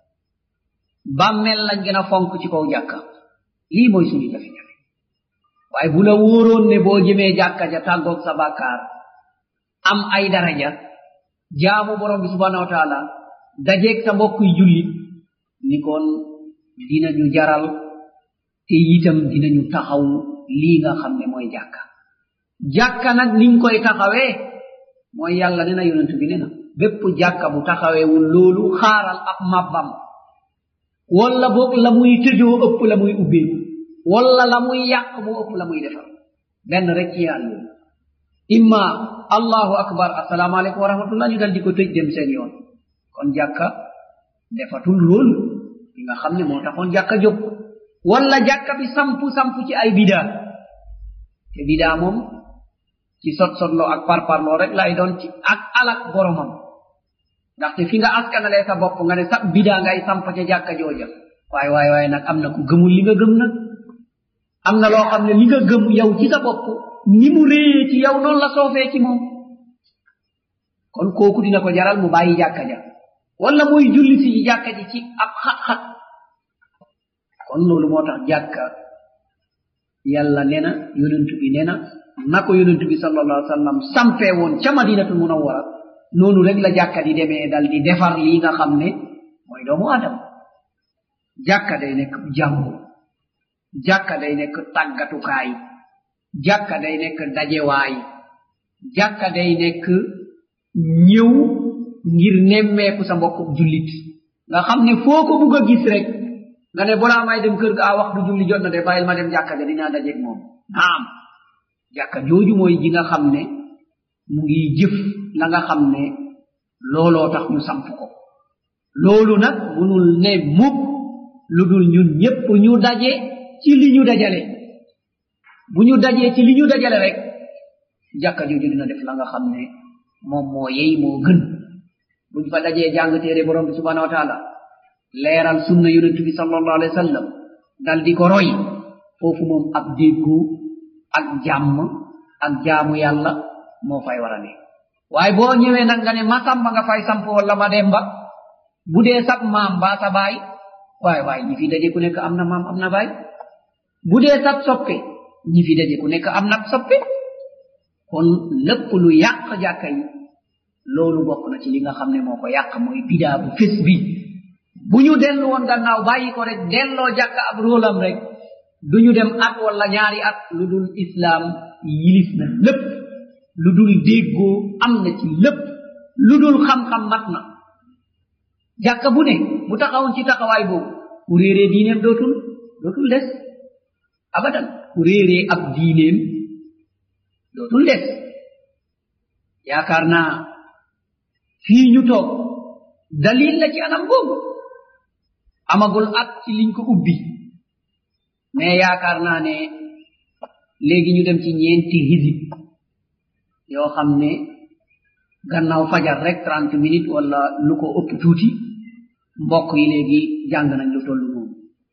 bàmmeel lañ gën a fonk ci kaw jàkka lii mooy suñu jafe-jafe waaye bu la wóoroon ne boo jëmee jàkka ja tàggoog sa bàkkaar am ay daraja jaamu borom bi subhanahu wa taala dajeeg sa mbokkuy jullit ni kon dinañu jaral te itam dinañu taxaw lii nga xam ne mooy jàkka nag niñ koy taxawee mooy yàlla ne na yonent bi ne na bépp jàkka bu taxaweewul loolu xaaral ab mabbam wala boog la muy tëjoo ëpp la muy ubbeeku wala la muy yàq moo ëpp la muy defar benn rek ci yàlla loolu imma allahu akbar assalaamu aleykum wa rahmatullah ñu dal di ko tëj dem seen yoon kon jàkka defatul loolu li nga xam ne moo taxoon jàkka jóg wala jàkka bi sampu ci ay bidaa te bidaa moom ci sot-sotloo ak parparloo rek lay doon ci ak alak boromam ndaxte fi nga askanalee sa bopp nga ne sa bidaa ngay samp ca jàkka jooja waaye nag am na ku gëmul li nga gëm nag am na loo xam ne li nga gëm yow ci sa bopp ni mu réyee ci yow noonu la soofee ci moom kon kooku dina ko jaral mu bàyyi jàkka ja wala muy julli si ci jàkka ji ci ab xat-xat kon loolu moo tax jàkka yàlla ne na yonent bi ne na ko yonent bi sallallahu alayhi wa sallam sampee woon ca madinatul munawwara noonu rek la jàkka di demee dal di defar lii nga xam ne mooy doomu adam jàkka day nekk jàngu jàkka day nekk tàggatukaay jàkka day nekk dajewaay jàkka day nekk ñëw ngir nemmeeku sa mbokk jullit nga xam ne foo ko bugg a gis rek nga ne balaa may dem kër ga waxtu julli jot na de bàyyil ma dem jàkka ja dinaa dajeeg moom naam jàkka jooju mooy ji nga xam ne mu ngi jëf la nga xam ne looloo tax ñu samp ko loolu nag munul ne mukk ludul ñun ñépp ñu daje ci li ñu dajale bu ñu dajee ci li ñu dajale rek jàkka jooju dina def la nga xam ne moom moo yey moo gën buñ fa dajee jàng téere borom bi subhanahu wa taala leeral sunna yonent bi sallallahu alayhi wa sallam dal di ko roy foofu moom ab déggu ak jàmm ak jaamu yàlla moo fay war a ne waaye boo ñëwee nag nga ne ma samba nga fay samp wala ma demba bu dee sab maam mbaa sa baay waaye ñi fi daje ku nekk am na maam am na baay bu dee sab soppe ñi fi daje ku nekk am na soppe kon lépp lu yàq jàkka yi loolu bokk na ci li nga xam ne moo ko yàq mooy bidaa bu fés bi bu ñu dellu woon gannaaw bàyyi ko rek delloo jàkka ab róolam rek duñu dem at wala ñaari at lu dul islaam yilif na lépp lu dul déggoo am na ci lépp lu dul xam-xam mat na jàkka bu ne bu taxawoon ci taxawaay boobu ku réeree diineem dootul des abadan ku réeree ab diineem dootul des yaakaar naa fii ñu toog dalil la ci anam boobu amagul at ci liñ ko ubbi mais yaakaar naa ne léegi ñu dem ci ñeenti hizib yoo xam ne gannaaw fajar rek 30 minutes wala lu ko ëpp tuuti mbokk yi léegi jàng nañ lu tollu moom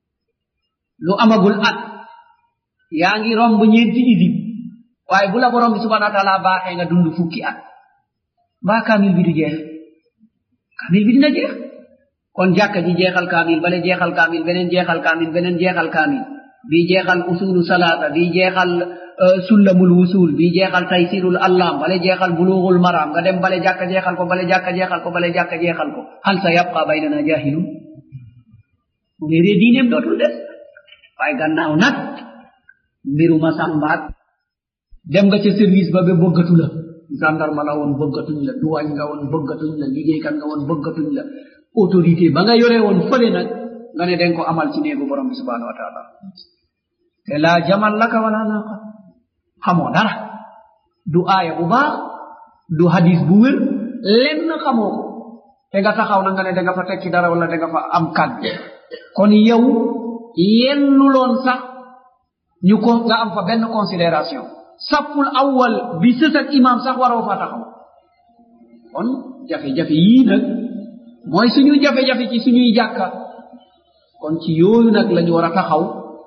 lu amagul at yaa ngi romb ñeenti hizib waaye bu la borom bi subhanahu wa taala baaxee nga dund fukki at mbaa kaamil bi du jeex kaamil bi dina jeex kon jàkka ji jeexal kaamil bale jeexal kaamil beneen jeexal kaamil beneen jeexal kaamil bi jeexal usulu salaata bi jeexal sullamul wusul bi jeexal taysirul allam bale jeexal bulughul maram nga dem bale jàkka jeexal ko bale jàkka jeexal ko bale jàkka jeexal ko hal sa yabqa baynana jahilun bu réeree diineem dootul des waaye gannaaw nag mbiruma sàmbaat dem nga ca service ba bëggatu la gendarme la woon bëggatuñ la duwaañ nga woon bëggatuñ la liggéeykat nga woon bëggatuñ la autorité ba nga yore woon fële nag nga ne den ko amal ci néegu borom bi subhanahu wa taala te laa jamal laka wala naqa xamoo dara du aaya bu baax du hadis bu wér lenn xamoo ko te nga taxaw na nga ne da nga fa tekki dara wala da nga fa am kàddu kon yow yennuloon sax ñu ko nga am fa benn considération sappul awwal bi sësat imam sax waroo fa taxaw kon jafe-jafe yii nag mooy suñu jafe-jafe ci suñuy jàkka kon ci yooyu nag lañu war a taxaw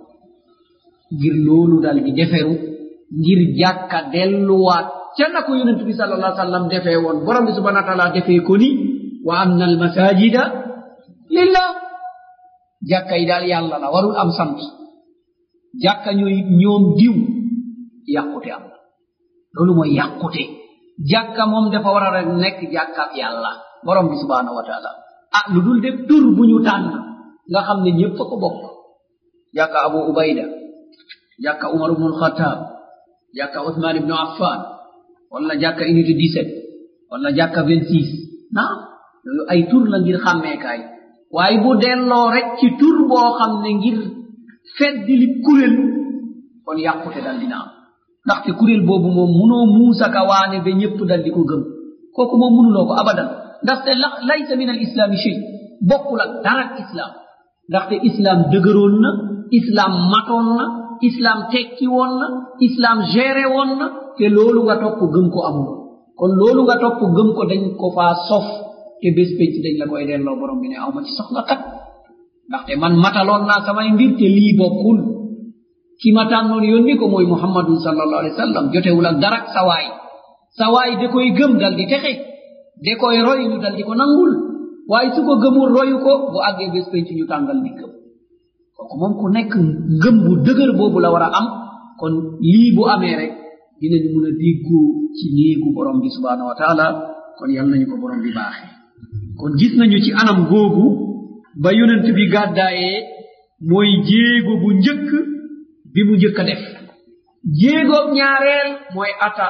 ngir loolu dal di deferu ngir jàkka delluwaat ca na ko yonent bi sallallahu alayhi wa sallam defee woon borom bi subhanahu wa taala defee ko ni wa anna al masajida lillah jàkka yi daal yàlla la warul am sant jàkka ñoom diw yàqute am loolu mooy yàqute jàkka moom dafa war a rek nekk jàkkaab yàlla borom bi subhanahu wa taala lu dul de tur bu ñu tànn nga xam ne ñépp ko bokk jàkka abu ubayda jàkka umar ibn al-khattab jàkka uthman ibn affan wala jàkka unité 17 wala jàkka 26 yooyu ay tur la ngir xàmmeekaay waaye bu delloo rek ci tur boo xam ne ngir feddi li kuréel kon yàqute dal dina am ndaxte kuréel boobu moom munoo muusaka waane ba ñépp dal di ko gëm kooku moom munuloo ko abadan ndaxte laysa min al islami shay bokkul ak dara islam ndaxte islam dëgëroon na islam matoon na islam tekki woon na islam géré woon na te loolu nga topp gëm ko amul kon loolu nga topp gëm ko dañ ko faa sof te bés penc dañ la koy delloo borom bi ne aw ma ci soxla kat ndaxte man mataloon naa samay mbir te lii bokkul ki ma tànnoon yónni ko mooy muhammadun sallallahu alayhi wa sallam jotewul ak dara sawaay da koy gëm dal di texe da koy roy ñu dal di ko nangul waaye su ko gëmul royu ko bu àggee bés penc ñu tàngal di gëm kooku moom ku nekk ngëm bu dëgër boobu la war a am kon lii bu amee rek dinañu mun a déggu ci néegu borom bi subhanahu wa taala kon yal nañu ko borom bi baaxee kon gis nañu ci anam googu ba yonent bi gàddaayee mooy jéego bu njëkk bi mu njëkk a def jéegoob ñaareel mooy ata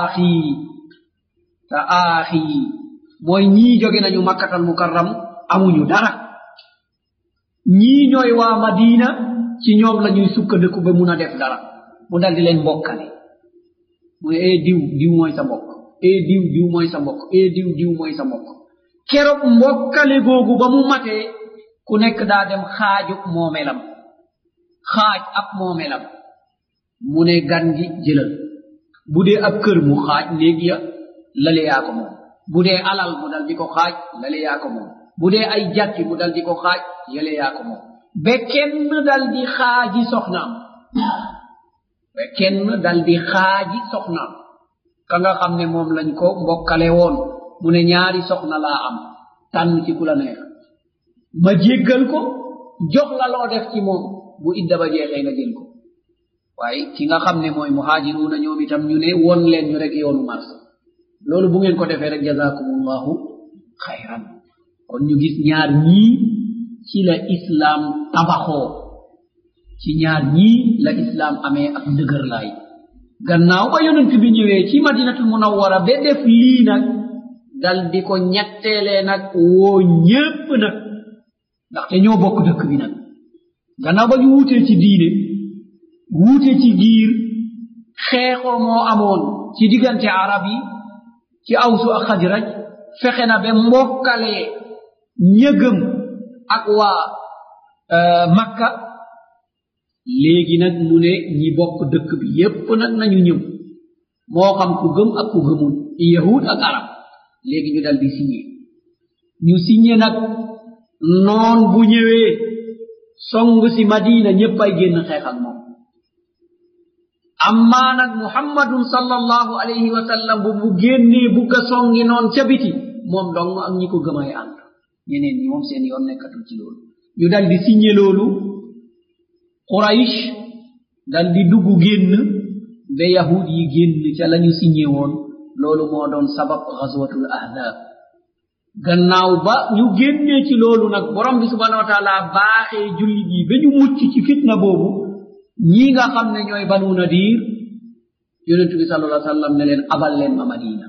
aaxi mooy ñii jóge nañu makkatal mukarram amuñu dara ñii ñooy waa madina ci ñoom la ñuy sukkandiku ba mun a def dara mu dal di leen mbokkale mu ne diw mooy sa mbokk diw mooy sa mbokk diw mooy sa mbokk keroog mbokkale googu ba mu matee ku nekk daa dem xaaju moomelam xaaj ab moomelam mu ne gan gi jëlal bu dee ab kër mu xaaj néeg ya lale yaa ko moom bu dee alal mu dal di ko xaaj lale yaa ko moom bu dee ay jàtti mu dal di ko xaaj yale yaa ko moom ba kenn dal di xaaji soxnaam ba kenn dal di xaaji soxnaam ka nga xam ne moom lañ ko mbokkale woon mu ne ñaari soxna laa am tànn ci ku la neex ma jéggal ko jox la loo def ci moom bu idda ba jeexee nga jël ko waaye ki nga xam ne mooy muhaajiruuna ñoom itam ñu ne won leen ñu rek yoonu mars loolu bu ngeen ko defee rek jazakumullahu xayran kon ñu gis ñaar ñii ci la islam tabaxoo ci ñaar ñii la islam amee ak ndëgër laay gannaaw ba yonent bi ñëwee ci madinatul munawwara ba def lii nag dal di ko ñetteelee nag woo ñépp nag ndaxte ñoo bokk dëkk bi nag gannaaw ba ñu wuutee ci diine wuutee ci giir xeexoo moo amoon ci diggante arab yi ci awsu ak xajraj fexe na ba mbokkalee ñëgëm ak waa makka léegi nag mu ne ñi bokk dëkk bi yépp nag nañu ñëw moo xam ku gëm ak ku gëmul yahud ak arab léegi ñu dal di signé ñu signé nag noon bu ñëwee song si madina ñépp ay génn xeex ak moom amma nag muhammadun sallallahu alayhi wa sallam bu génnee bugga songi noon ca biti moom dong ak ñi ko gëmay ànd ñeneen ñi moom seen yoon nekkatul ci loolu ñu dal di signé loolu quraish dal di dugg génn ba yahud yi génn ca lañu signé woon loolu moo doon sabab ghazwatul ahzab gannaaw ba ñu génnee ci loolu nag borom bi subhanahu wa taala baaxee jullit yi ba ñu mucc ci fitna boobu ñii nga xam ne ñooy banu nadir yonent bi sallallahu alayhi wa sallam ne leen abal leen ma madina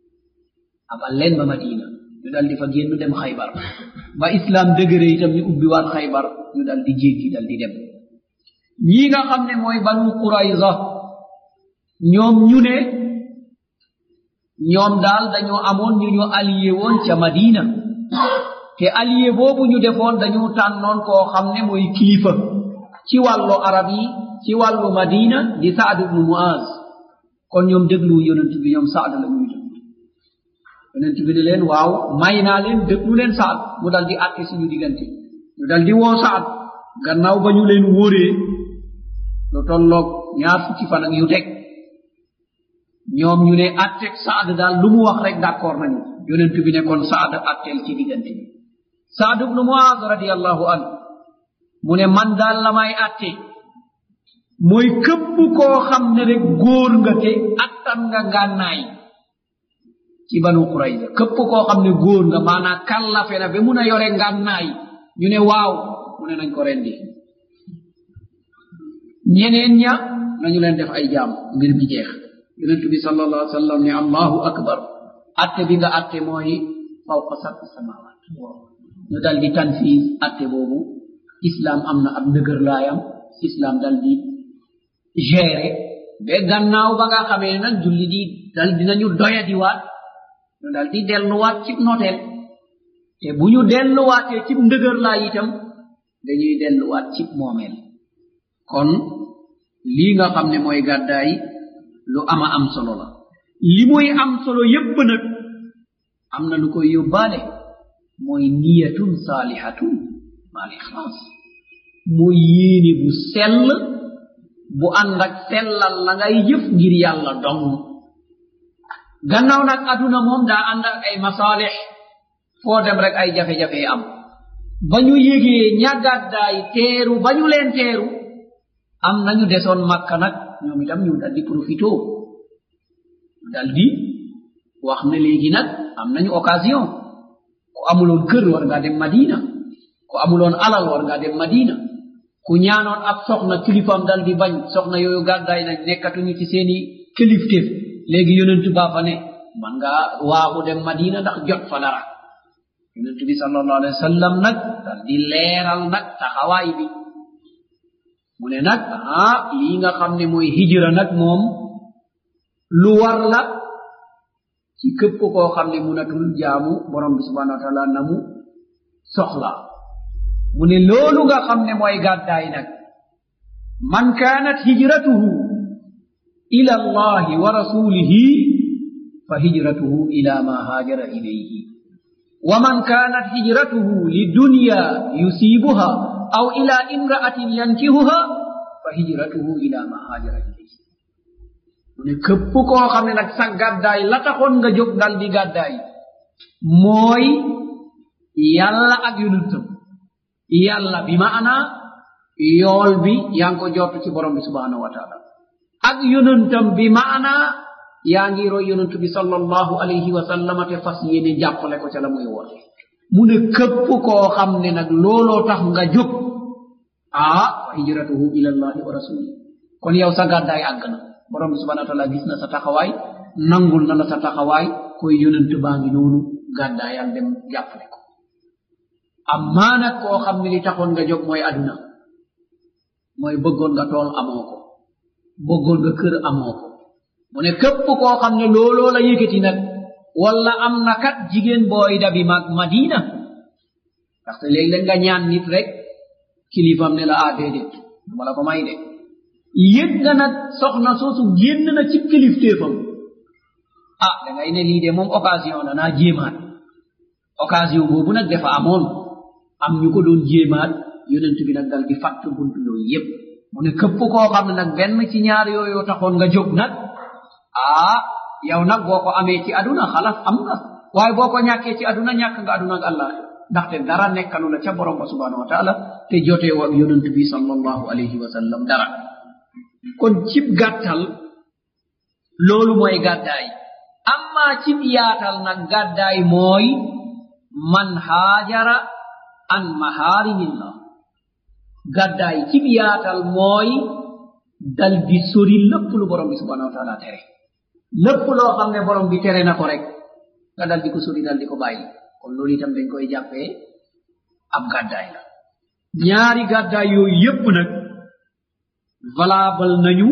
ñu dal di fa génn dem xaybar ba islam dëgëre itam ñu ubbi waat xaybar ñu dal di jéggi dal di dem ñii nga xam ne mooy banu qurayza ñoom ñu ne ñoom daal dañoo amoon ñu ñu allié woon ca madina te allié boobu ñu defoon dañu tànnoon koo xam ne mooy kilifa ci wàllu arab yi ci wàllu madina di saad ibnu muaz kon ñoom déglu yonent bi ñoom saad la ñuy déglu yonent bi ne leen waaw may naa leen déglu leen saad mu dal di àtte suñu diggante ñu dal di woo saad gannaaw ba ñu leen wóoree lu tolloog ñaar fukki fan ak yu teg ñoom ñu ne àtteeg saad daal lu mu wax rek d'accord nañu yonent bi ne kon saad àtteel ci diggante bi saad ibnu muaz radiyallahu anhu mu ne man daal la may àtte mooy këpp koo xam ne rek góor nga te attan nga ngànnaay ci banu qurayza këpp koo xam ne góor nga maanaa kallafe na ba mun a yore ngànnaay ñu ne waaw mu ne nañ ko rendi ñeneen ña nañu leen def ay jaam mbir bi jeex yonent bi sallallahu alayhi wa sallam ne allahu akbar atte bi nga atte mooy fawqa sab'i samawat ñu dal di tanfiis atte boobu islam am na ab ndëgër laayam islam dal di gérer ba gannaaw ba nga xamee nag julli di dal dinañu doyadiwaat ñu dal di delluwaat cib noteel te bu ñu delluwaatee cib ndëgër laay itam dañuy delluwaat cib moomeel kon lii nga xam ne mooy gàddaay lu ama am solo la li muy am solo yépp nag am na lu koy yóbbaale mooy niyatun saalihatun maal ixlaas mooy yéene bu sell bu ànd ak sellal la ngay jëf ngir yàlla dong gannaaw nag aduna moom daa ànd ak ay masaalix foo dem rek ay jafe-jafe am ba ñu yégee ña gàddaay teeru ba ñu leen teeru am nañu desoon makka nag ñoom itam ñu dal di profité dal di wax ne léegi nag am nañu occasion ku amuloon kër war ngaa dem madina ku amuloon alal war ngaa dem madina ku ñaanoon ab soxna kilifam dal di bañ soxna yooyu gàddaay nag nekkatuñu ci seeni kilifteef léegi yonent baa fa ne man ngaa waaxu dem madina ndax jot fa dara yonent bi sallallahu alayhi wa sallam nag dal di leeral nag taxawaay bi mu ne nag lii nga xam ne mooy hijra nag moom lu war la ci képp koo xam ne munatul jaamu borom bi subhanahu wa taala na mu soxla mu ne loolu nga xam ne mooy gàddaay nag man kaanat hijratuhu ila allahi wa rasulihi fa hijratuhu ila ma haajara ilayhi wa man kaanat hijratuhu lidunya yusibuha aw ila imra'atin yankihuha fa hijratuhu ila ma haajara ilayhi mu ne képp koo xam ne nag sa gàddaay la taxoon nga jóg dal di gàddaay mooy yàlla ak yonentam yàlla bi maana yool bi yaa ngi ko jot ci borom bi subhanahu wa taala ak yonentam bi maana yaa ngi roy yonent bi sallallahu alayhi wa sallam te fas yéene jàppale ko ca la muy woote mu ne képp koo xam ne nag looloo tax nga jóg fa hijratuhu ila allahi wa rasuli kon yow sa gàddaay àgg na borom bi subhanahu wa taala gis na sa taxawaay nangul na la sa taxawaay koy yonent baa ngi noonu gàddaayal dem jàppale ko amma nag koo xam ne li taxoon nga jóg mooy aduna mooy bëggoon nga tool amoo ko bëggoon nga kër amoo ko mu ne képp koo xam ne looloo la yëkkati nag wala am na kat jigéen booy dabi mag madina ndaxte léeg-léeg nga ñaan nit rek kilifam ne la déedéet duma la ko may de yëg nga nag soxna soosu génn na ci kilifteefam da ngay ne lii de moom occasion la naa jéemaat occasion boobu nag dafa amoon am ñu ko doon jéemaat yonent bi nag dal di fàtt buntu yooyu yépp mu ne képp koo xam ne nag benn ci ñaar yooyu taxoon nga jóg nag yow nag boo ko amee ci aduna xalaas am nga waaye boo ko ñàkkee ci aduna ñàkk nga aduna ak allah ndaxte dara nekkalu la ca borom ba subhanahu wa taala te jotee ak yonent bi sallallahu alayhi wa sallam dara kon cib gàttal loolu mooy gàddaay amma cib yaatal nag gàddaay mooy man haajara an mahaarimillah gàddaay cib yaatal mooy dal di sori lépp lu borom bi subhanahu wa taala tere lépp loo xam ne borom bi tere na ko rek nga dal di ko sori dal di ko bàyyi kon loolu itam dañ koy jàppee ab gàddaay la ñaari gàddaay yooyu yépp nag valable nañu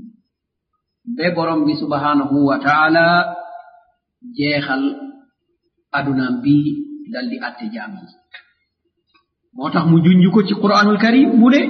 be borom bi subhanahu wa taala jeexal adunaam bi dal di atte jaam yi moo tax mu junj ko ci qur'anul karim mu ne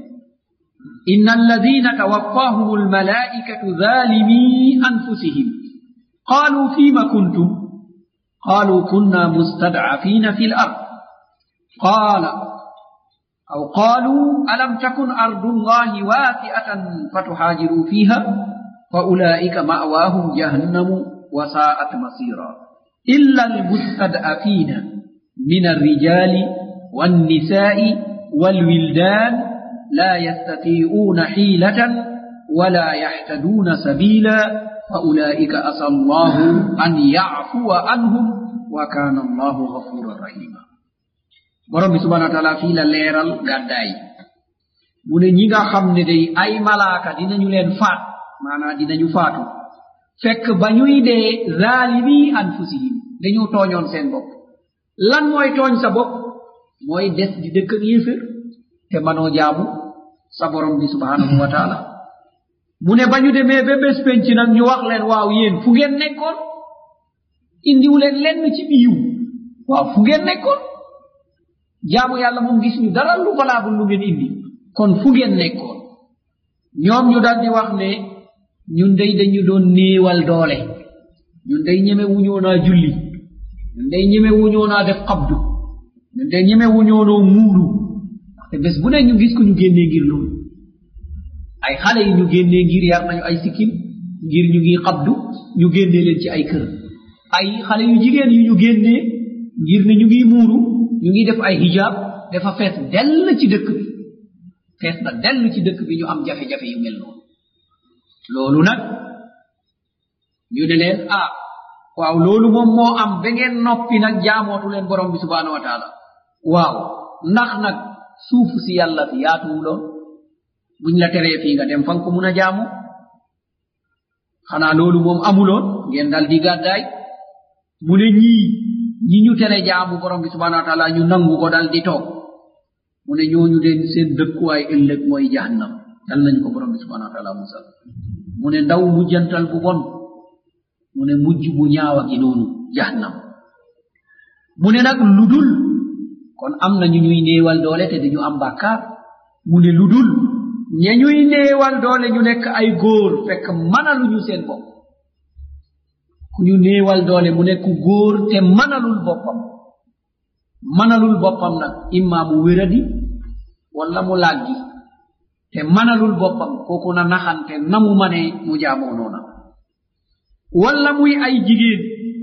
inna alladhina tawaffahum almalaikatu zalimi anfusihim qalu fima kuntum qalu kunna mustad'afina fil ard qala أو قالوا ألم تكن أرض الله واسعة فتهاجروا فيها فأولئك مأواهم جهنم وساءت مصيرا إلا المستضعفين من الرجال والنساء والولدان لا يستطيعون حيلة ولا يهتدون سبيلا فأولئك عسى الله أن يعفو عنهم وكان الله غفورا رحيما borom bi subhanahu wa taala fii la leeral gàddaay mu ne ñi nga xam ne day ay malaaka dinañu leen faat maanaam dinañu faatu fekk ba ñuy dee zalimi anfusihim dañu tooñoon seen bopp lan mooy tooñ sa bopp mooy des di dëkk ak yéefér te manoo jaamu sa borom bi subhanahu wa taala mu ne ba ñu demee ba bés penc nag ñu wax leen waaw yéen fu ngeen nekkoon indiwu leen lenn ci biiw waaw fu ngeen nekkoon jaamu yàlla moom gis ñu dara lu valable lu ngeen indi kon fu ngeen nekkoon ñoom ñu dal di wax ne ñun day dañu doon néewal doole ñun day ñeme wuñoo naa julli ñun day ñeme wuñoo naa def xabdu ñun day ñeme wuñoo noo muuru ndaxte bés bu ne ñu gis ko ñu génnee ngir loolu ay xale yi ñu génnee ngir yar nañu ay sikkim ngir ñu ngi xabdu ñu génnee leen ci ay kër ay xale yu jigéen yu ñu génnee ngir ne ñu ngi muuru ñu ngi def ay hijab dafa fees dell ci dëkk bi fees na dell ci dëkk bi ñu am jafe-jafe yu mel noonu loolu nag ñu ne leen waaw loolu moom moo am ba ngeen noppi nag jaamootu leen borom bi subhanahu wa taala waaw ndax nag suufu si yàlla si yaatuwuloon buñ la teree fii nga dem fan ko mun a jaamu xanaa loolu moom amuloon ngeen dal di gàddaay mu ne ñi ñu tere jaamu borom bi subhanahu wa taala ñu nangu ko dal di toog mu ne ñooñu den seen dëkkuwaay ëllëg mooy jahannam dal nañu ko borom bi subhanahu wa taala musal mu ne ndaw mujjantal bu bon mu ne mujj bu ñaawa gi noonu jahannam mu ne nag lu dul kon am na ñu ñuy néewal doole te dañu am bàkkaar mu ne lu dul ña ñuy néewal doole ñu nekk ay góor fekk mënaluñu seen bopp ku ñu néewal doole mu nekk góor te mënalul boppam nag imma mu wéradi walla mu làggi te mënalul boppam kooku na naxante na mu manee mu jaamoo noona walla muy ay jigéen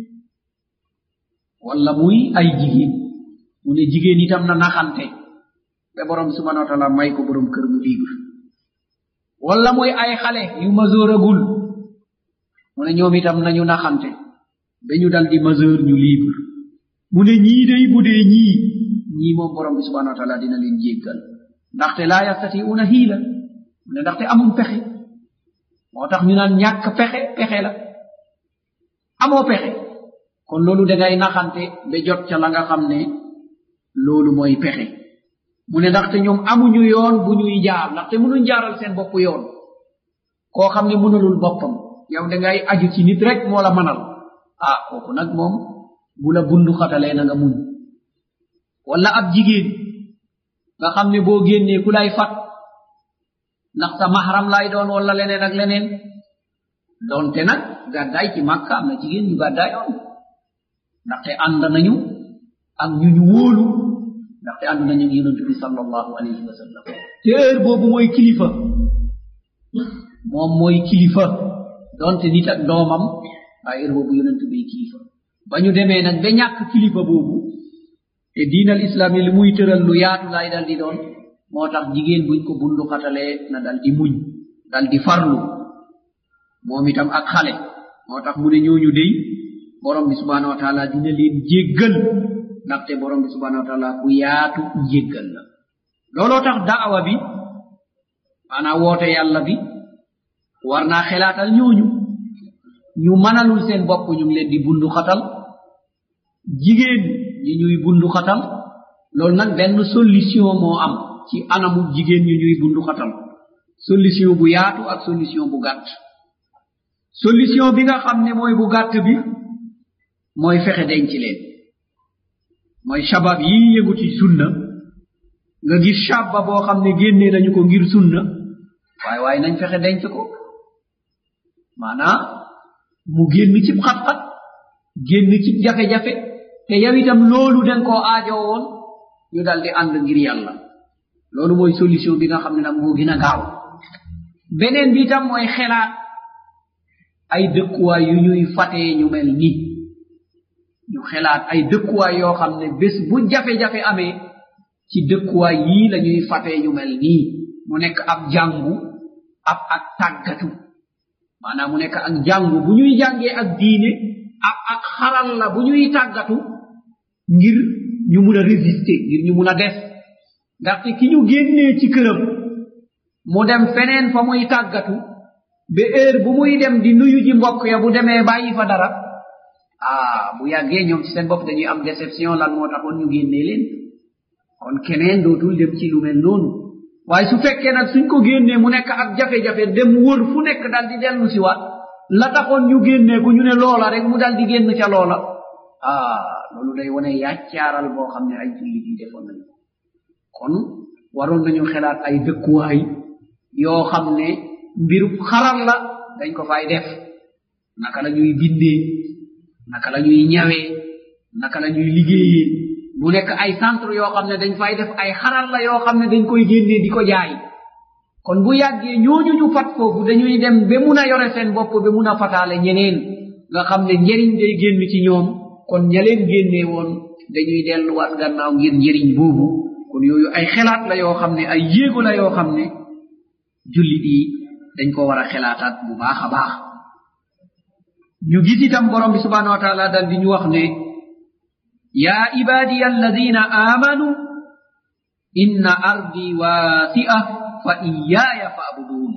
mu ne jigéen itam na naxante ba borom subhanahu wa taala may ko borom kër mu libre walla muy ay xale yu majeuragul mu ne ñoom itam nañu naxante ba ñu dal di majeur ñu libre mu ne ñii day bu dee ñii moom borom bi subhanahu wa taala dina leen jéggal ndaxte laa yastati'una hiila mu ne ndaxte amul pexe moo tax ñu naan ñàkk pexe la amoo pexe kon loolu dangay naxante ba jot ca la nga xam ne loolu mooy pexe mu ne ndaxte ñoom amuñu yoon bu ñuy jaar ndaxte mënuñ jaaral seen bopp yoon koo xam ne mënalul boppam yow dangay aju ci nit rek moo la mënal kooku nag moom bu la bundu xatalee na nga muñ walla ab jigéen nga xam ne boo génnee ku lay fat ndax sa mahram lay doon walla leneen ak leneen doonte nag gàddaay ci Makka am na jigéen ñu gàddaayoon ndaxte ànd nañu ak ñu wóolu ndaxte ànd nañu ak yonent bi sallallahu alayhi wa sallam te heure boobu mooy kilifa moom mooy kilifa doonte nit ak doomam waaye heure boobu yonent bi kilifa ba ñu demee nag ba ñàkk kilifa boobu te diinal islam yi li muy tëral lu yaatu lay dal di doon moo tax jigéen buñ ko bundu xatalee na dal di muñ dal di farlu moom itam ak xale moo tax mu ne ñooñu dey borom bi subhanahu wa taala dina leen jéggal ndaxte borom bi subhanahu wa taala ku yaatu jéggal la looloo tax daawa bi maanaam woote yàlla bi war naa xelaatal ñooñu ñu mënalul seen bopp ñu ngi leen di bundu xatal jigéen ñi ñuy bundu xatal loolu nag benn solution moo am ci anamu jigéen ñi ñuy bundu xatal solution bu yaatu ak solution bu gàtt solution bi nga xam ne mooy bu gàtt bi mooy fexe denc leen mooy shabab yi yëngu ci sunna nga gis shabba boo xam ne génnee nañu ko ngir sunna waaye nañ fexe denc ko maanaam mu génn ci xat-xat génn ci jafe-jafe te yow itam loolu den koo aajoo woon ñu dal di ànd ngir yàlla loolu mooy solution bi nga xam ne nag moo gën a gaaw beneen bi itam mooy xelaat ay dëkkuwaay yu ñuy fatee ñu mel nii ñu xelaat ay dëkkuwaay yoo xam ne bés bu jafe-jafe amee ci dëkkuwaay yii la ñuy fatee ñu mel nii mu nekk ab jàngu ak tàggatu maanaam mu nekk ak jàngu bu ñuy jàngee ak diine ak xaral la bu ñuy tàggatu ngir ñu mun a résister ngir ñu mun a des ndaxte ki ñu génnee ci këram mu dem feneen fa muy tàggatu ba heure bu muy dem di nuyu ji mbokk ya bu demee bàyyi fa dara bu yàggee ñoom ci seen bopp dañuy am déception lan moo taxoon ñu génnee leen kon keneen dootul dem ci lu mel noonu waaye su fekkee nag suñ ko génnee mu nekk ak jafe-jafe dem wër fu nekk dal di dellu si waat la taxoon ñu génnee ko ñu ne loola rek mu dal di génn ca loola loolu day wone yàccaaral boo xam ne ay jullit yi defoon nañu kon waroon nañu xelaat ay dëkkuwaay yoo xam ne mbirub xaral la dañ ko fay def naka la ñuy bindee naka la ñuy ñawee naka la ñuy liggéeyee mu nekk ay centre yoo xam ne dañ fay def ay xaral la yoo xam ne dañ koy génnee di ko jaay kon bu yàggee ñooñu ñu fat foofu dañuy dem ba mun a yore seen bopp ba mun a fataale ñeneen nga xam ne njëriñ day génn ci ñoom kon ña leen génnee woon dañuy delluwaat gannaaw ngir njëriñ boobu kon yooyu ay xelaat la yoo xam ne ay yéego la yoo xam ne jullit yi dañ ko war a xelaataat bu baax a baax ñu gis itam borom bi subhanahu wa taala dal di ñu wax ne yaa ibadiya alladina amanu inna ardi wasi'a fa iyaaya fa'budun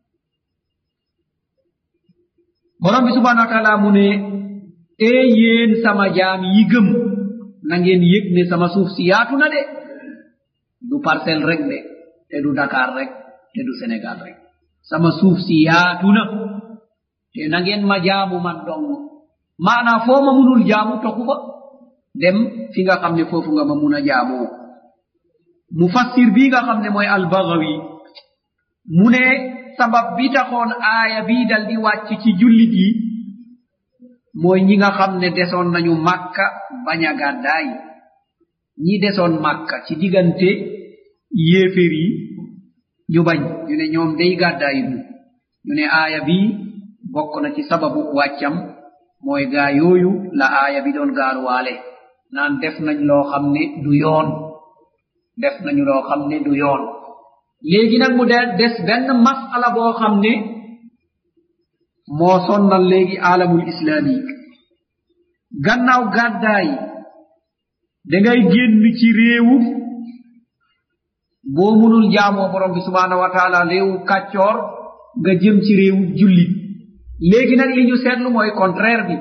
borom bi subhanahu wa taala mu ne yéen sama jaam yi gëm na ngeen yëg ne sama suuf si yaatu na de du Parcelles rek de te du Dakar rek te du Sénégal rek sama suuf si yaatu na te na ngeen ma jaamu man dong maanaa foo ma munul jaamu toku fa dem fi nga xam ne foofu nga ma mun a jaamoo mufassir bi nga xam ne mooy al-Baghawi mu ne sabab bi taxoon aaya bii dal di wàcc ci jullit yi mooy ñi nga xam ne desoon nañu Makka bañ a gàddaay ñi desoon Makka ci diggante yéeféer yi ñu bañ ñu ne ñoom day gàddaay ñu ne aaya bi bokk na ci sababu wàccam mooy gaa yooyu la aaya bi doon gaaruwaale naan def nañ loo xam ne du yoon def nañu loo xam ne du yoon léegi nag mu des benn masala boo xam ne moo sonnal léegi alamul islami gannaaw gàddaay dangay génn ci réewu boo munul jaamoo borom bi subhanahu wa taala réewu kàccoor nga jëm ci réewu jullit léegi nag li ñu seetlu mooy contraire bi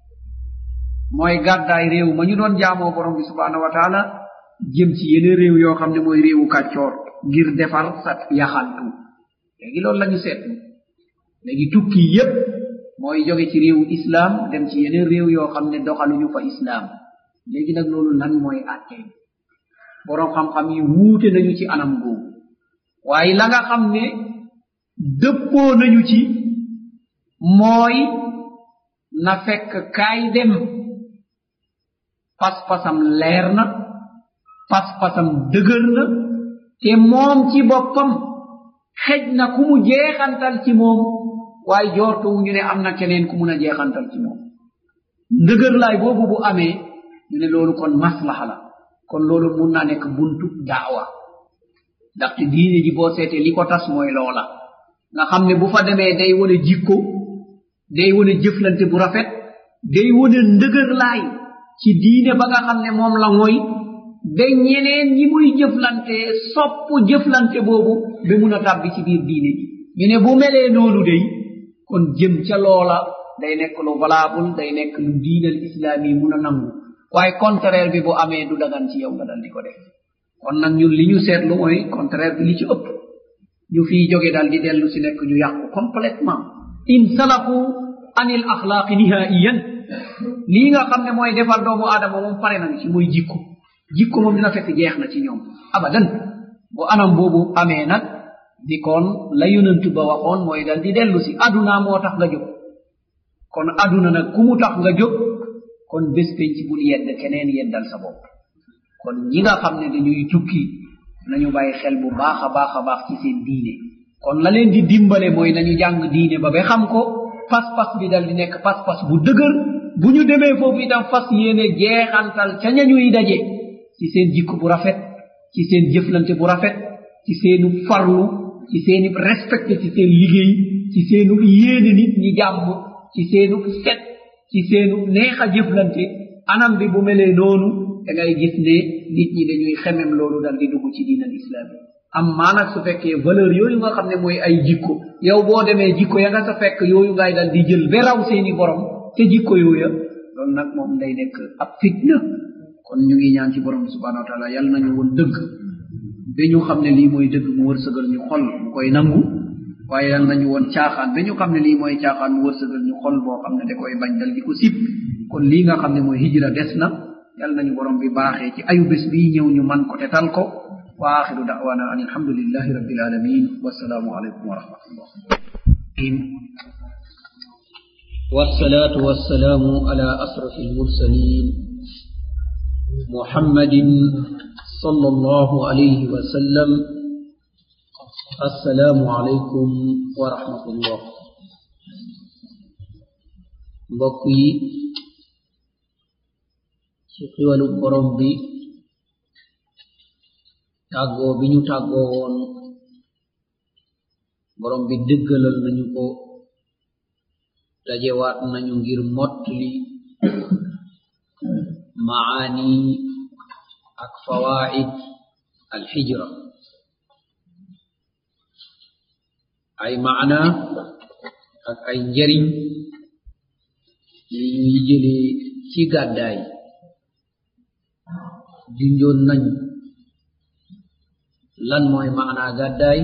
mooy gàddaay réew ma ñu doon jaamoo borom bi subhanahu wa taala jëm ci yeneen réew yoo xam ne mooy réewu kàccoor ngir defar sa yaxantu léegi loolu la ñu seetlu léegi tukki yépp mooy jóge ci réewu islam dem ci yeneen réew yoo xam ne doxaluñu fa islam léegi nag loolu lan mooy àtte borom xam-xam yi wuute nañu ci anam googu waaye la nga xam ne dëppoo nañu ci mooy na fekk kaay dem pas-pasam leer na pas-pasam dëgër na te moom ci boppam xej na ku mu jeexantal ci moom waaye joortuwu ñu ne am na keneen ku mun a jeexantal ci moom ndëgër laay boobu bu amee ñu ne loolu kon maslaha la kon loolu mun naa nekk buntu daawa ndaxte diine ji boo seetee li ko tas mooy loola nga xam ne bu fa demee day wane jikko day wane jëflante bu rafet day wane ndëgër laay ci diine ba nga xam ne moom la mooy ba ñeneen ñi muy jëflante sopp jëflante boobu ba mun a tàbbi ci biir diine ji ñu ne bu melee noonu day kon jëm ca loola day nekk lu valable day nekk lu diinal islami mun a nangu waaye contraire bi bu amee du dagan ci yow nga dal di ko def kon nag ñun li ñu seetlu mooy contraire bi li ci ëpp ñu fii jóge dal di dellu si nekk ñu yàqu complètement insalaku anil axlaaqi nihaiyan lii nga xam ne mooy defal doomu aadama moom pare nañu ci mooy jikko moom dina fekk jeex na ci ñoom abadan bu anam boobu amee nag di kon la yonent ba waxoon mooy dal di dellu si aduna moo tax nga jóg kon aduna nag ku mu tax nga jóg kon bés penc bul yedd keneen yeddal sa bopp kon ñi nga xam ne dañuy tukki nañu bàyyi xel bu baax a baax ci seen diine kon la leen di dimbale mooy nañu jàng diine ba ba xam ko pas-pas bi dal di nekk pas-pas bu dëgër bu ñu demee foofu itam fas yéene jeexantal ca ñañuy daje ci seen jikko bu rafet ci seen jëflante bu rafet ci seenu farlu ci seeni respecté ci seen liggéey ci seenu yéene nit ñi jàmm ci seenu set ci seenu neex a jëflante anam bi bu melee noonu da ngay gis ne nit ñi dañuy xemem loolu dal di dugg ci diinal islam am maa nag su fekkee valeur yooyu nga xam ne mooy ay jikko yow boo demee jikko ya nga sa fekk yooyu ngay dal di jël ba raw seeni borom te jikko yooya loolu nag moom day nekk ab fitna kon ñu ngi ñaan ci borom bi subhanahu wa taala yàlla nañu woon dëgg ba ñu xam ne lii mooy dëgg mu wërsëgal ñu xol mu koy nangu waaye yàlla nañu woon caaxaan ba ñu xam ne lii mooy caaxaan mu wërsëgal ñu xol boo xam ne da koy bañ dal di ko sib kon lii nga xam ne mooy hijra des na yàlla nañu borom bi baaxee ci ayu bés bii ñëw ñu man ko te tal ko wa axiru da'wana an alhamdulillahi rabbil alamin wassalaamu alaykum wa rahmatullah والصلاة والسلام على أشرف المرسلين محمد صلى الله عليه وسلم السلام عليكم ورحمة الله بقي سقيول برمبي تاغو بنيو تاغوون برمبي دغلال نانيو ko dajewaat nañu ngir mottali maani ak fawaid alhijra ay maana ak ay njariñ yi ñuy jëlee ci gàddaay junjoon nañ lan mooy maana gàddaay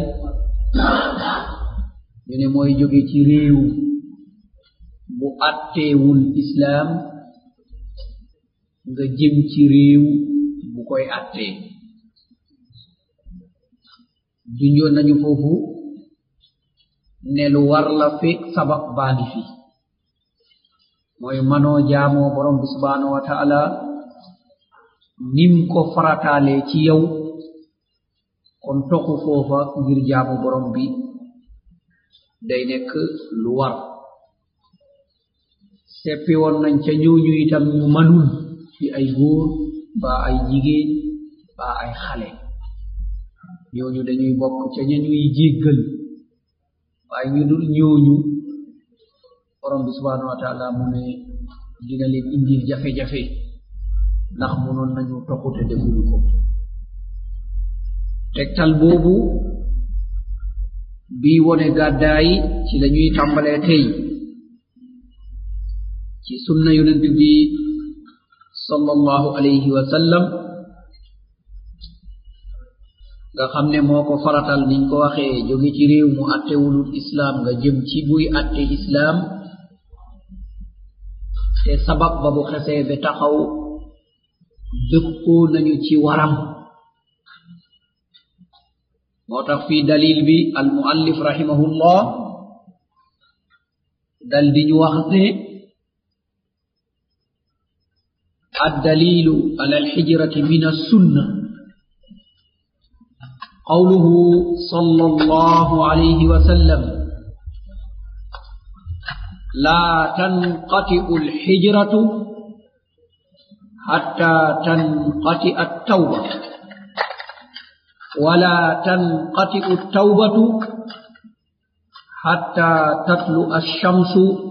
ñu ne mooy jóge ci réew bu atteewul islam nga jëm ci réew bu koy attee junjoon nañu foofu ne lu war la fekk sabab baani fi mooy manoo jaamoo borom bi subhanahu wa ta'ala nim ko farataalee ci yow kon toxu foofa ngir jaamu borom bi day nekk lu war seppi woon nañ ca ñooñu itam ñu manul ci ay góor ba ay jigéen ba ay xale ñooñu dañuy bokk ca ñañuy jéggal waaye ñu dul ñooñu borom bi subhanahu wa ta'ala mu ne dina leen indil jafe-jafe ndax mënoon nañu toxute defuñu ko tegtal boobu bii wone gàddaay ci lañuy tàmbalee tey ci sunna yonent bi sallallahu alayhi wa sallam nga xam ne moo ko faratal niñ ko waxee jóge ci réew mu attewulul islaam nga jëm ci buy atte islaam te sabab ba bu xesee ba taxaw dëppoo nañu ci waram moo tax fii dalil bi al muallif rahimahullah dal di ñu wax ne الدليل على الحجرة من السنة قوله صلى الله عليه وسلم لا تنقطع الحجرة حتى تنقطع التوبة ولا تنقطع التوبة حتى تطلع الشمس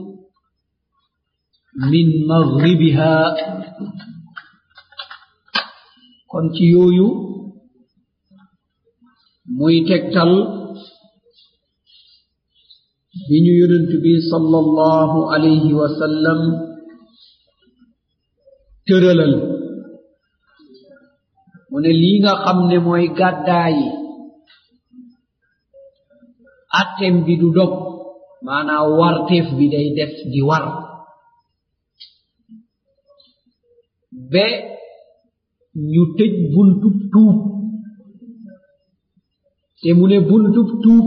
من مغربها kon ci yooyu muy tegtal bi ñu yonent bi sallallahu alayhi wa sallam tëralal mu ne lii nga xam ne mooy gàddaayi attem bi du dog maanaam warteef bi day def di war be ñu tëj buntub tuub te mu ne buntub tuub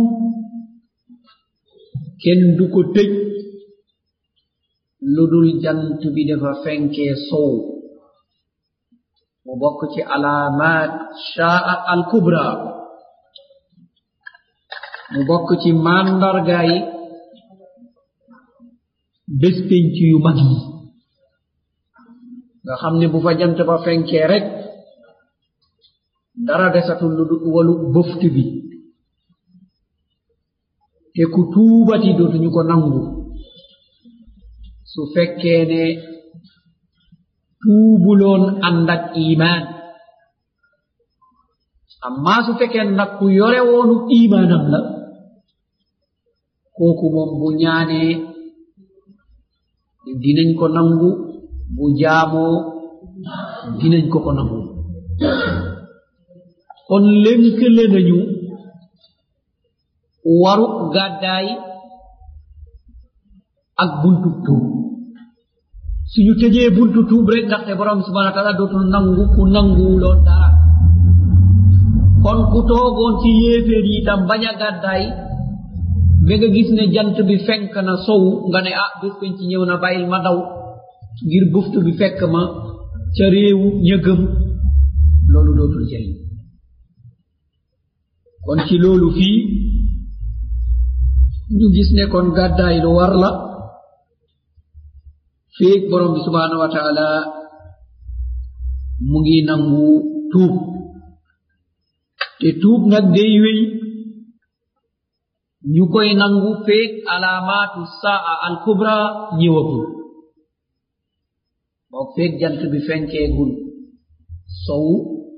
kenn du ko tëj lu dul jant bi dafa fenkee sow mu bokk ci alaamaat shaa al kubra mu bokk ci mandargaay bés penc yu mag yi nga xam ne bu fa jant ba fenkee rek dara desatul lu dul walu bëft bi te ku tuubati dootuñu ko nangu su fekkee ne tuubuloon ànd ak iman amma su fekkee nag ku yore woonu imanam la kooku moom bu ñaanee dinañ ko nangu bu jaamoo dinañ ko ko nangu kon lënkale nañu waru gàddaay ak buntu tuub suñu tëjee buntu tuub rek ndaxte borom subhanahu wa ta'ala dootul nangu ku nanguwuloon dara kon ku toogoon ci yéeféer yi tam bañ a gàddaay ba nga gis ne jant bi fenk na sow nga ne ah bés penc ñëw na bàyyil ma daw ngir buftu bi fekk ma ca réewu ña gëm loolu dootul jëriñ kon ci loolu fii ñu gis ne kon gàddaay lu war la feek borom bi subhanahu wa ta'ala mu ngi nangu tuub te tuub nag day wéy ñu koy nangu feek alaamaatu saa al kubra ñëwagul mook feek jant bi fenkeegul sow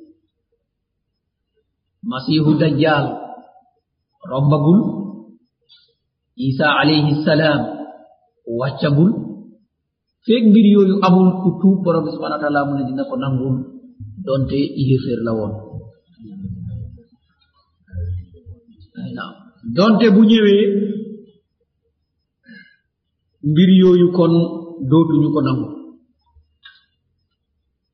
masihu dajjal rombagul isa alayhi salam wàccagul feek mbir yooyu amul ku tuub borom bi subhanahu wa ta'ala mu ne dina ko nangul donte yéeféer la woon donte bu ñëwee mbir yooyu kon dootuñu ko nangu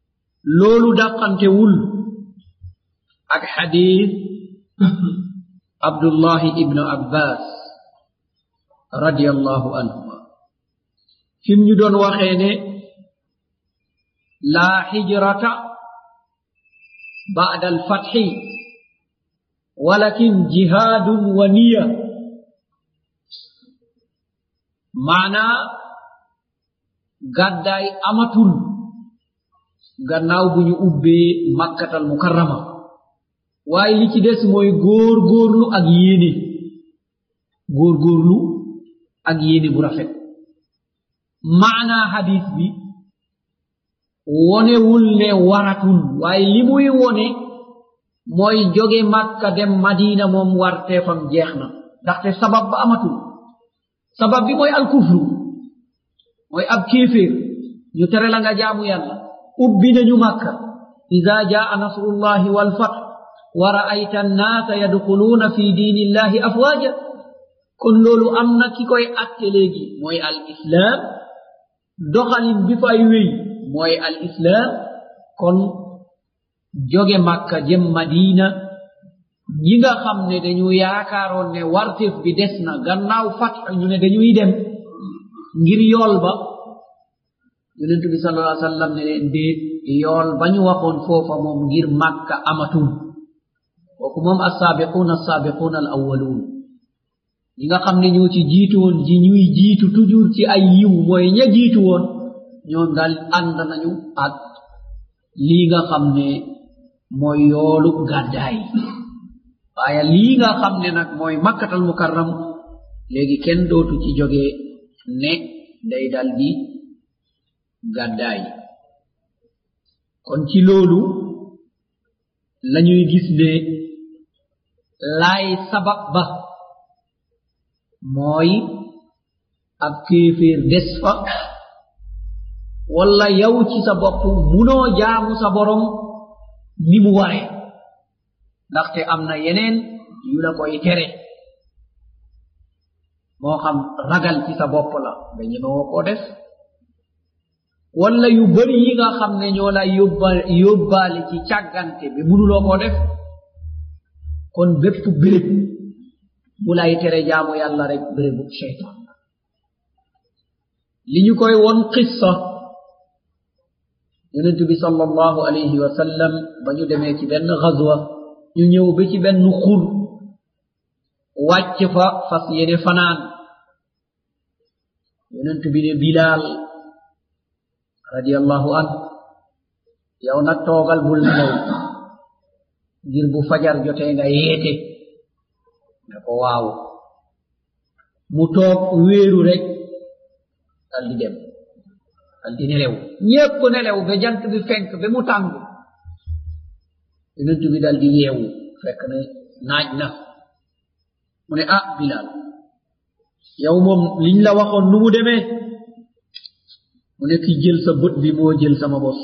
loolu dàqantewul ak xadiis Abdullahi ibnu Abbas radiyallahu anhuma fim ñu doon waxee ne laa hijrata ba'da al-fathi walakin jihaadun wa niya maanaa gàddaay amatul gannaaw bu ñu ubbee makkatal mukarrama waaye li ci des mooy góorgóorlu ak yéene góorgóorlu ak yéene bu rafet maanaa hadis bi wonewul ne waratul waaye li muy wone mooy jóge makka dem madina moom warteefam jeex na ndaxte sabab ba amatul sabab bi mooy alkufru mooy ab kéeféer ñu tere la nga jaamu yàlla ubbi nañu makka ida jaa nasrullahi walfath wa ra'ayta annaasa yadxuluuna fi diinillahi afwaaja kon loolu am na ki koy atte léegi mooy al islaam doxalin bi fay wéy mooy al islaam kon jóge makka jëm madina ñi nga xam ne dañu yaakaaroon ne warteef bi des na gannaaw fath ñu ne dañuy dem ngir yool ba yonentu bi sallallahu alayhi wa sallam ne leen déet yool ba ñu waxoon foofa moom ngir makka amatul kooku moom assaabiquuna al awwaluun ñi nga xam ne ñoo ci jiitu woon ji ñuy jiitu toujours ci ay yiw mooy ña jiitu woon ñoom daal ànd nañu ak lii nga xam ne mooy yoolu gàddaay waaye lii nga xam ne nag mooy makkatal mukarram léegi kenn dootu ci jógee ne day dal di gàddaay kon ci loolu lañuy gis ne laay sabab ba mooy ab kéeféer des fa walla yow ci sa bopp munoo jaamu sa borom ni mu waree ndaxte am na yeneen yu la koy tere moo xam ragal ci sa bopp la ba ñemewoo koo def walla yu bari yi nga xam ne ñoo lay yóbbaale ci càggante bi munuloo koo def kon bépp béréb bu lay tere jaamu yàlla rek bérébu seytaan li ñu koy won qissa yonent bi sallallahu alayhi wa sallam ba ñu demee ci benn ghazwa ñu ñëw ba ci benn xur wàcc fa fas yéene fanaan yonent bi ne Bilaal radiyallahu anhu yow nag toogal bul nelaw ngir bu fajar jotee nga yeete ne ko waaw mu toog wéeru rek dal di dem dal di nelew ñépp nelew ba jant bi fenk ba mu tàng yonent bi dal di yeewu fekk ne naaj na mu ne ah Bilaal yow moom liñ la waxoon nu mu demee mu ne ki jël sa bët bi moo jël sama bos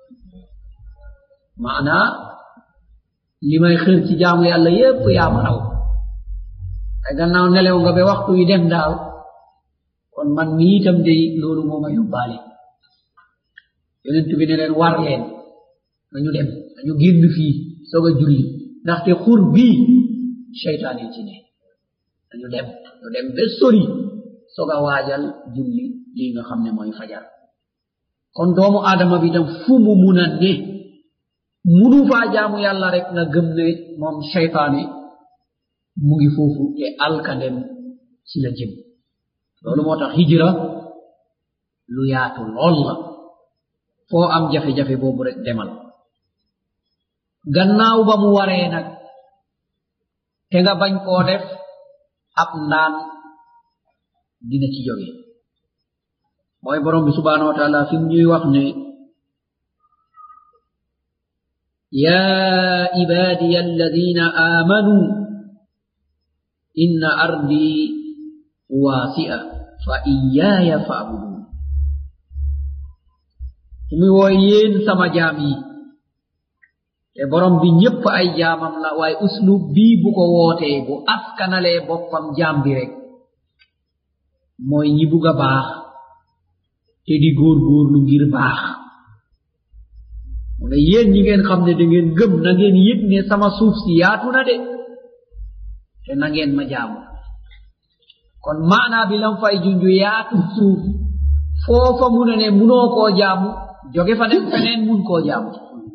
maanaa li may xër ci jaamu yàlla yépp yaa ma raw ay gannaaw nelew nga ba waxtu yi dem daal kon man mii itam day loolu moo ma yóbbaale yonent bi ne leen war leen nañu dem nañu génn fii soog a julli ndaxte xur bii seytaan yi ci ne nañu dem ñu dem ba sori soog a waajal julli lii nga xam ne mooy fajar kon doomu aadama bi tam fu mu mun a ne munu faa jaamu yàlla rek na gëm ne moom seytaane mu ngi foofu te alkandem ci la jëm loolu moo tax hijra lu yaatu lool la foo am jafe-jafe boobu rek demal gannaaw ba mu waree nag te nga bañ koo def ab ndaan dina ci jóge mooy borom bi subhanahu wa taala fi ñuy wax ne ya ibadiya alladina amanu inna ardi wasi'a fa iyaya fa'budun muy wooy yéen sama jaam yi te borom bi ñépp ay jaamam la waaye uslub bii bu ko wootee bu askanalee boppam jaam bi rek mooy ñi bugg a baax te di góorgóorlu ngir baax mu ne yéen ñi ngeen xam ne da ngeen gëm na ngeen yëg ne sama suuf si yaatu na de te na ngeen ma jaamu kon maanaa bi lam fay junju yaatu suuf foofa mu ne munoo koo jaamu joge fa dem feneen mun koo jaamu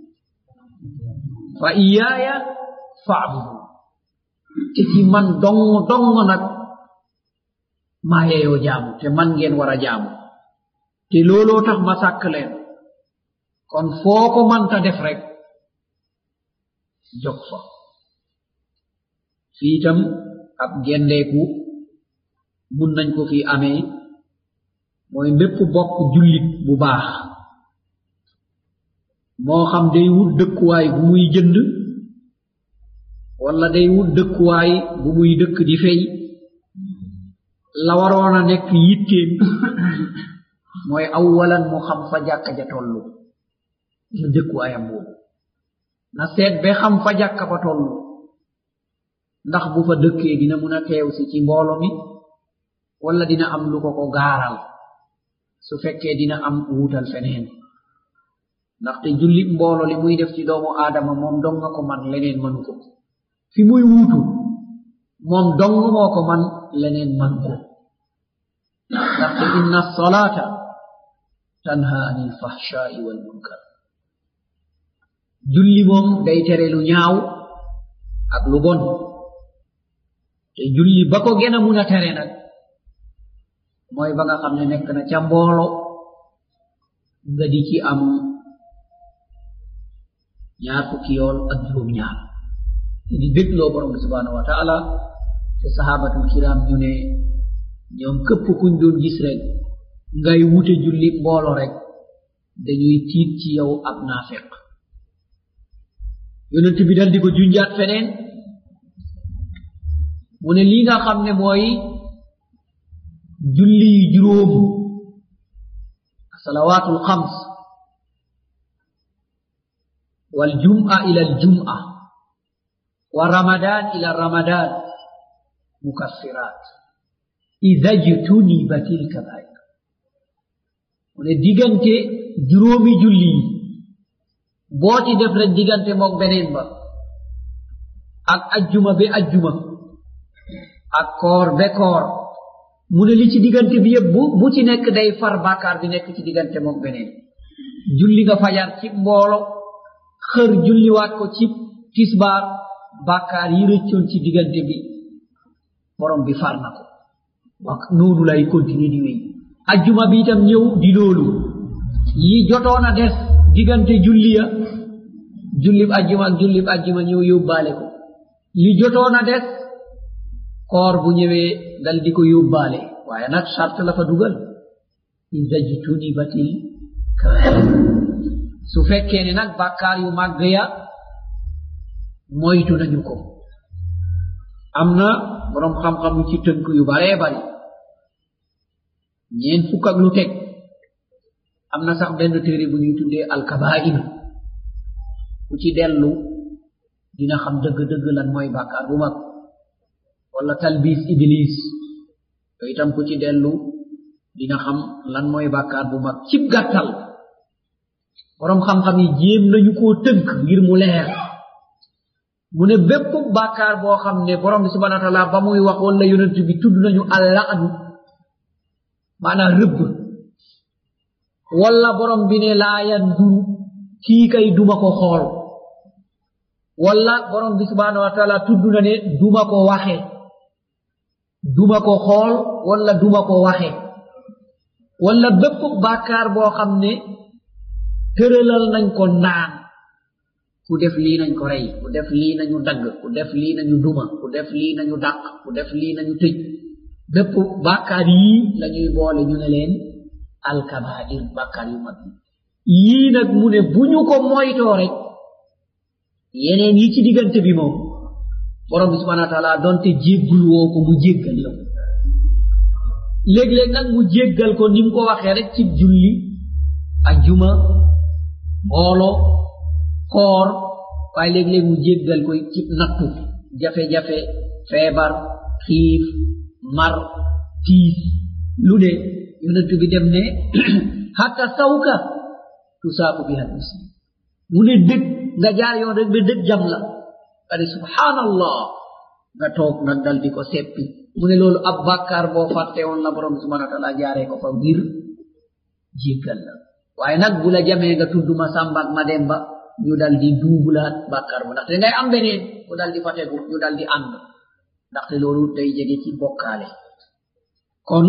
fa iyaaya fa'budu te ci man dong nag maa yeyoo jaamu te man ngeen war a jaamu te looloo tax ma sàkk leen kon foo ko manta def rek jog fa fii itam ab gendeeku mun nañ ko fi amee mooy bépp bokk jullit bu baax moo xam day wut dëkkuwaay bu muy jënd wala day wut dëkkuwaay bu muy dëkk di fay la waroon a nekk yitteem mooy awwalan mu xam fa jàkka ja tollu na dëkkuwaayam boobu na seet ba xam fa jàkka ba tollu ndax bu fa dëkkee dina mun a teew si ci mboolo mi wala dina am lu ko gaaral su fekkee dina am wuutal feneen ndaxte jullit mboolo li muy def ci doomu aadama moom dong nga ko man leneen manu ko fi muy wuutu moom dong moo ko man leneen man ko ndaxte inna salata tanha anil fahshai wal munkar julli moom day tere lu ñaaw ak lu bon te julli ba ko gën a mun a tere nag mooy ba nga xam ne nekk na ca mboolo nga di ci am ñaar fukki yool ak juróom ñaar te di bégloo borom bi subhanahu wa taala te sahabatul kiram ñu ne ñoom këpp kuñ doon gis rek ngay wute julli mboolo rek dañuy tiit ci yow ab naafeq yonent bi dal di ko junjaat feneen mu ne lii nga xam ne mooy julli juróom salawatul xams wal jum'a ila al jum'a wa ramadan ila ramadan mukaffirat idha jutunibatil kabair mu ne diggante juróomi julli boo ci def rek diggante mook beneen ba ak ajjuma be ajjuma ak koor be koor mu ne li ci diggante bi yëpp bu ci nekk day far bàkkaar bi nekk ci diggante mook beneen julli nga fajar ci mboolo xër julliwaat ko ci tisbaar bàkkaar yi rëccoon ci diggante bi borom bi far na ko wax noonu lay continuer di wéy ajjuma bi itam ñëw di loolu yi jotoon a des diggante julliya jullib ajjuma ak jullib ajjuma ñëw yóbbaale ko li jotoon a des koor bu ñëwee dal di ko yóbbaale waaye nag charte la fa dugal iza jutunibatil kabair su fekkee ne nag bàkkaar yu màgg ya moytu nañu ko am na borom xam-xam yu ci tënk yu baree bari ñeen fukk ak lu teg am na sax benn téere bu ñuy tuddee alkabair ku ci dellu dina xam dëgg-dëgg lan mooy bàkkaar bu mag wala talbis iblis to itam ku ci dellu dina xam lan mooy bàkkaar bu mag cib gàttal borom xam-xam yi jéem nañu koo tënk ngir mu leer mu ne bépp bàkkaar boo xam ne borom bi subhanahu wa taala ba muy wax wala yonent bi tudd nañu allaanu maanaam rëbb wala borom bi ne laa yanduru kii kay duma ko xool wala borom bi subhanahu wa taala tudd na ne duma ko waxe duma ko xool wala duma ko waxe wala bépp bàkkaar boo xam ne tëralal nañ ko naan ku def lii nañ ko rey ku def lii nañu dagg ku def lii nañu duma ku def lii nañu dàq ku def lii nañu tëj bépp bàkkaar yii lañuy boole ñu ne leen alkabair bàkkaar yu mag yii nag mu ne bu ñu ko moytoo rek yeneen yi ci diggante bi moom borom bi subhanahu wa taala donte jéggul woo ko mu jéggal la léeg-léeg nag mu jéggal ko ni mu ko waxee rek ci julli ajjuma mboolo koor waaye léeg-léeg mu jéggal ko ci nattu jafe-jafe feebar xiif mar tiis lu ne yonent bi dem ne hatta sawka tusaaku biha muslim mu ne dëgg nga jaar yoon rek ba dëgg jam la nga ne subhanallah nga toog nag dal di ko seppi mu ne loolu ab bàkkaar boo fàtte woon la borom subhanahu wa taala jaaree ko fa ngir jéggal la waaye nag bu la jamee nga tudd ma sàmba ak ma demba ñu dal di duubulaat bàkkaar bu ndaxte ngay am beneen mu dal di fategu ñu dal di ànd ndaxte loolu day jege ci bokkaale kon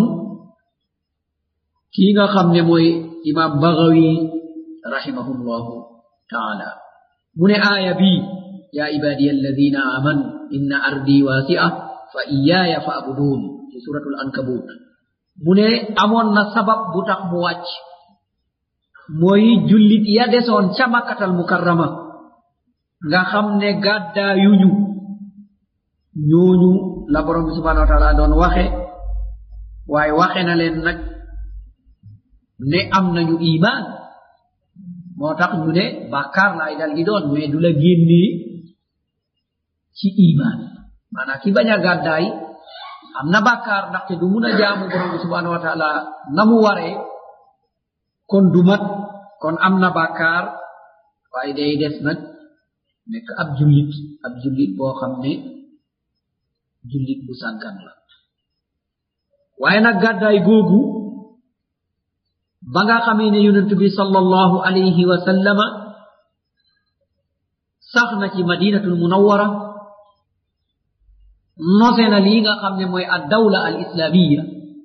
kii nga xam ne mooy imam Baghawi rahimahullahu taala mu ne aaya bi ya ibadiya alladina amanu inna ardi wasi'a fa iyaya fa abudun ci suratul ankabut mu ne amoon na sabab bu tax mu wàcc mooy jullit ya desoon ca makkatal mukarrama nga xam ne gàddaayuñu ñooñu la borom bi subhanahu wa taala doon waxe waaye waxe na leen nag ne am nañu iman moo tax ñu ne bàkkaar laay dal di doon mais du la génnee ci iman maanaam ki bañ a gàddaay am na bàkkaar ndaxte du mun a jaamu borom bi subhanahu wa taala na mu waree kon du mat kon am na bàkkaar waaye day des nag nekk ab jullit boo xam ne jullit bu sàggan la waaye nag gàddaay googu ba nga xamee ne yonent bi sallallahu alayhi wa sallama sax na ci madinatul munawwara nose na lii nga xam ne mooy ad dawla al islamiya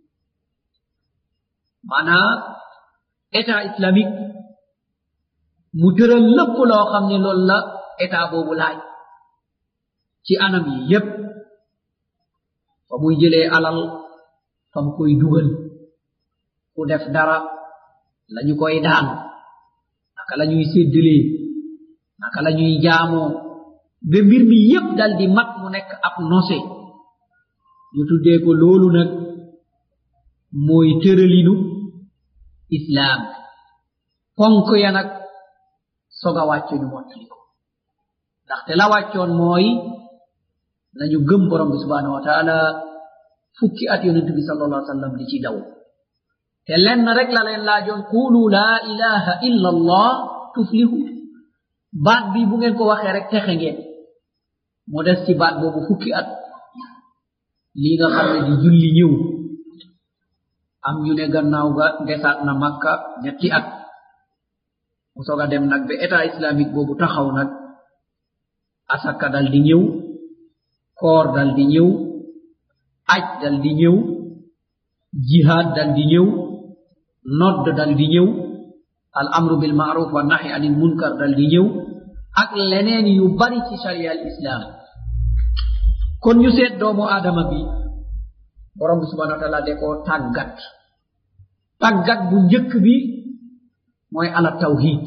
maanaam état islamique mu tëral lépp loo xam ne loolu la état boobu laaj ci anam yi yépp fa muy jëlee alal fa mu koy dugal ku def dara lañu koy daan naka la ñuy séddalee naka la ñuy jaamoo ba mbir mi yépp dal di mat mu nekk ab nose ñu tuddee ko loolu nag mooy tëralinu islam ponk ya nag soga wàcce ñu mottali ko ndaxte la wàccoon mooy nañu gëm borom bi subhanahu wa taala fukki at yonent bi sallallahu alayhi wa sallam di ci daw te lenn rek la leen laajoon qulu la ilaha illa allah tuflihu baat bi bu ngeen ko waxee rek texe ngeen mu des ci baat boobu fukki at lii nga xam ne di julli ñëw am ñu ne gannaaw ga desaat na makka ñetti at mu soga dem nag ba état islamique boobu taxaw nag asaka dal di ñëw koor dal di ñëw aj dal di ñëw jihad dal di ñëw nodd dal di ñëw al amru bil ma'ruf wa nahy anil munkar dal di ñëw ak leneen yu bari ci sharia al islam kon ñu seet doomu aadama bi borom bi subhanahu wa taala de koo tàggat bu njëkk bi mooy ala tawhid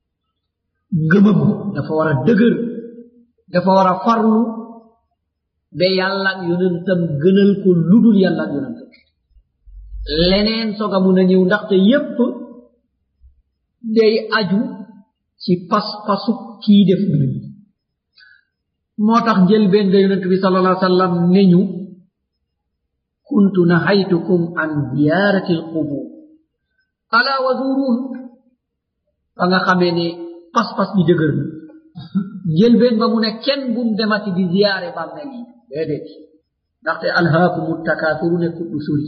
ngëmam dafa war a dëgër dafa war a farlu ba yàlla ak yonentam gënal ko ludul yàlla ak yonentam leneen soga mun a ñëw ndaxte yépp day aju ci pas-pasu kii def mbir moo tax njëlbeen ga yonent bi sallallahu alayhi wa sallam ne ñu kuntu nahaytukum an ziyarati alqubur ala wa zuruun ba nga xamee ne pas-pas bi dëgër na njëlbeen ba mu ne kenn bum demati di ziyaare bàmmeel yi déedéet ndaxte alhaakumu takaasuru nekkut du sori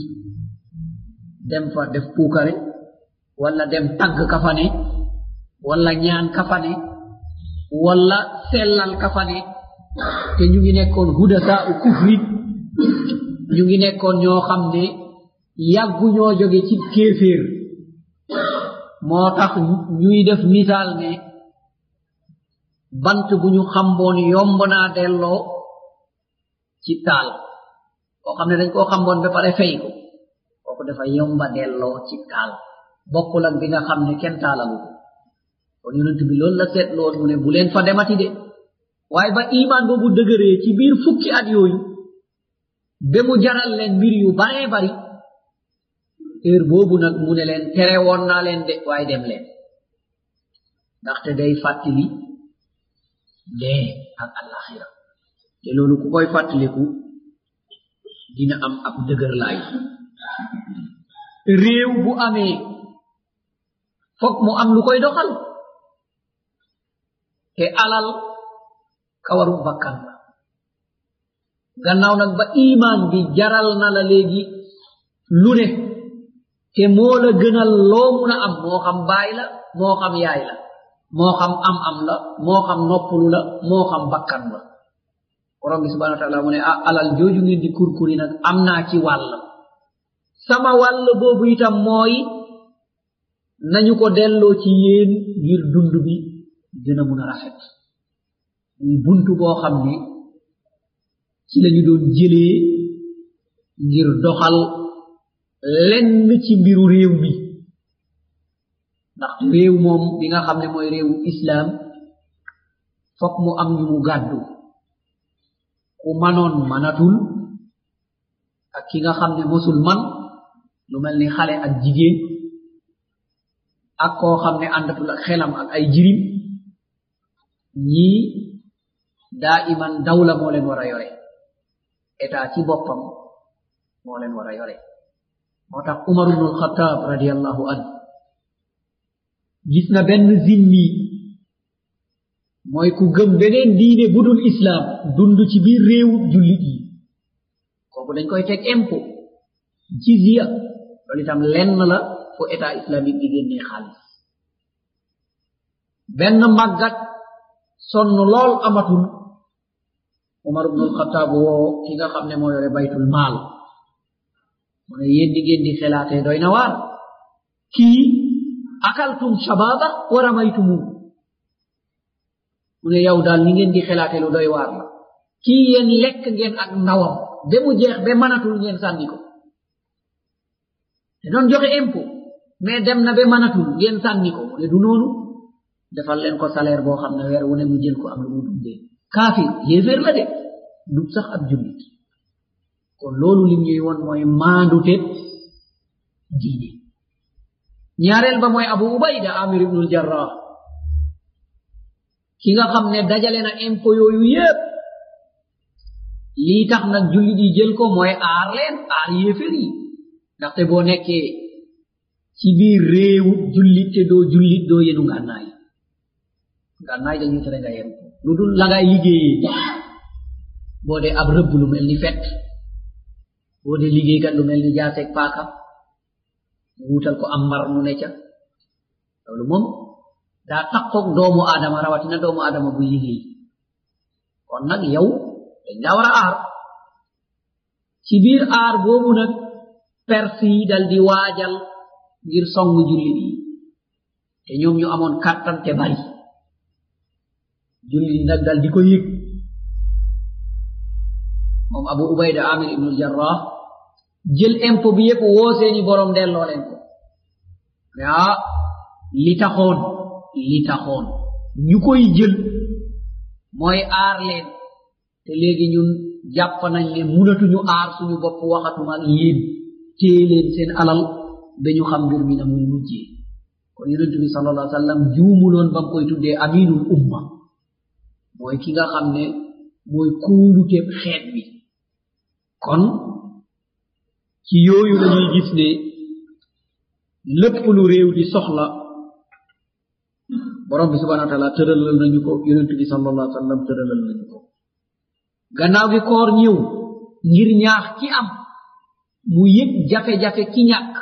dem fa def puukare wala dem tagg kafane wala ñaan kafane wala sellal kafane te ñu ngi nekkoon hudasa u kufri ñu ngi nekkoon ñoo xam ne yàggu ñoo jóge ci kéeféer moo tax ñuy def misaal ne bant bu ñu xamboon yomb naa delloo ci taal koo xam ne dañ koo xamboon ba pare fay ko kooku dafa yomba delloo ci taal bokkul ak bi nga xam ne kenn taalalu ko kon yonent bi loolu la seetloon mu ne bu leen fa demati de waaye ba iman boobu dëgëree ci biir fukki at yooyu ba mu jaral leen mbir yu baree bari heure boobu nag mu ne leen tere woon naa leen de waaye dem leen ndaxte day fàttali dee ak alaxira te loolu ku koy fàttaliku dina am ab dëgër laay réew bu amee fokk mu am lu koy doxal te alal kawaru bakkan la gannaaw nag ba iman bi jaral na la léegi lu ne te moo la gënal loo mun a am moo xam baay la moo xam yaay la moo xam am la moo xam noppalu la moo xam bakkan la borom bi subhanahu wa taala mu ne alal jooju ngeen di kurkuri nag am naa ci wàll sama wàll boobu itam mooy nañu ko delloo ci yéen ngir dund bi gën a mun a rafet muy buntu boo xam ne ci lañu doon jëlee ngir doxal lenn ci mbiru réew mi ndax réew moom bi nga xam ne mooy réewu islam fokk mu am ñu mu gàddu ku manoon manatul ak ki nga xam ne mosul man lu mel ni xale ak jigéen ak koo xam ne àndatul ak xelam ak ay jirim ñii daa iman dawla moo leen war a yore état ci boppam moo leen war a yore moo tax umar ibnu alxataab radiallahu anhu gis na benn zimmi mooy ku gëm beneen diine budul islam dund ci biir réewu jullit yi kooku dañ koy teg impôt jizya loolu itam lenn la fu état islamique di génnee xaalis benn màggat sonn lool amatul umar ibnu alxataab woo ki nga xam ne moo yore baytul maal mu ne yéen di ngeen di xelaatee doy na waar kii akaltum shababa wa ramaytumu mu ne yow daal ni ngeen di xelaatee lu doy waar la kii yéen lekk ngeen ak ndawam ba mu jeex ba mënatul ngeen sànni ko te doon joxe impôt mais dem na ba mënatul ngeen sànni ko mu ne du noonu defal leen ko salaire boo xam ne weer wu ne mu jël ko am lu mu dundee kaafir yéeféer la de du sax ab jullit kon loolu lim ñuy woon mooy maandute diine ñaareel ba mooy abu ubayda amir ibnul jarrah ki nga xam ne dajale na impôt yooyu yépp lii tax nag jullit yi jël ko mooy aar leen aar yéeféer yi ndaxte boo nekkee ci biir réewu jullit te doo jullit doo yenu ngànnaay dañuy tere nga yen lu dul la ngay liggéeyee boo dee ab rëbb lu mel ni fet boo dee liggéeykat lu mel ni jaaseeg paaka wuutal ko am mbar mu ne ca loolu moom daa takkoog doomu aadama rawatina doomu aadama buy liggéey kon nag yow dañ daa war a aar ci biir aar boobu nag perse yi dal di waajal ngir song jullit yi te ñoom ñu amoon kàttan te bari jullit yi nag dal di ko yëg moom abu ubayda amir ibnul jarrah jël impôt bi yépp woo seeni borom delloo leen ko mais li taxoon ñu koy jël mooy aar leen te léegi ñun jàpp nañ ne munatuñu aar suñu bopp waxatuma ak yéen téye leen seen alal ba ñu xam mbir mi na muy mujjee kon yonent bi sallallahu alayhi wa sallam juumuloon ba mu koy tuddee aminul umma mooy ki nga xam ne mooy kóoluteeb xeet bi kon ci yooyu lañuy gis ne lépp lu réew di soxla borom bi subhanahu wa taala tëralal nañu ko yonent bi sallallahu alayhi wa sallam tëralal nañu ko gannaaw gi koor ñëw ngir ñaax ki am mu yëg jafe-jafe ki ñàkk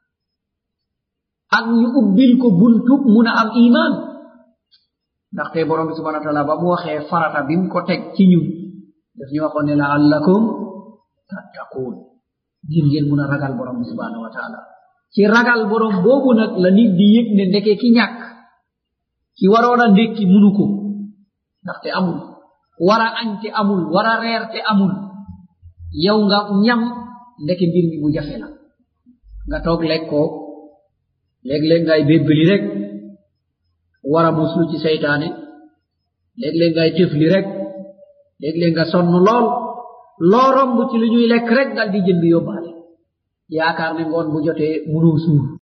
ak ñu ubbil ko buntub mun a am iman ndaxte borom bi subhanahu wa taala ba mu waxee farata bi mu ko teg ci ñun daf ñu waxoon ne la'allakum tattaqun ngir ngeen mun a ragal borom bi subhanahu wa taala ci ragal borom boobu nag la nit di yëg ne ndeke ki ñàkk ki waroon a ndékki munu ko ndaxte amul war a añ te amul war a reer te amul yow nga ñam ndeke mbir mi mu jafe la nga toog lekk ko léeg-léeg ngay bébbali rek war a muslu ci seytaane léeg-léeg ngay tëfli rek léeg-léeg nga sonn lool loo romb ci lu ñuy lekk rek dal di jënd yóbbaale yaakaar ne ngoon bu jotee munoo suur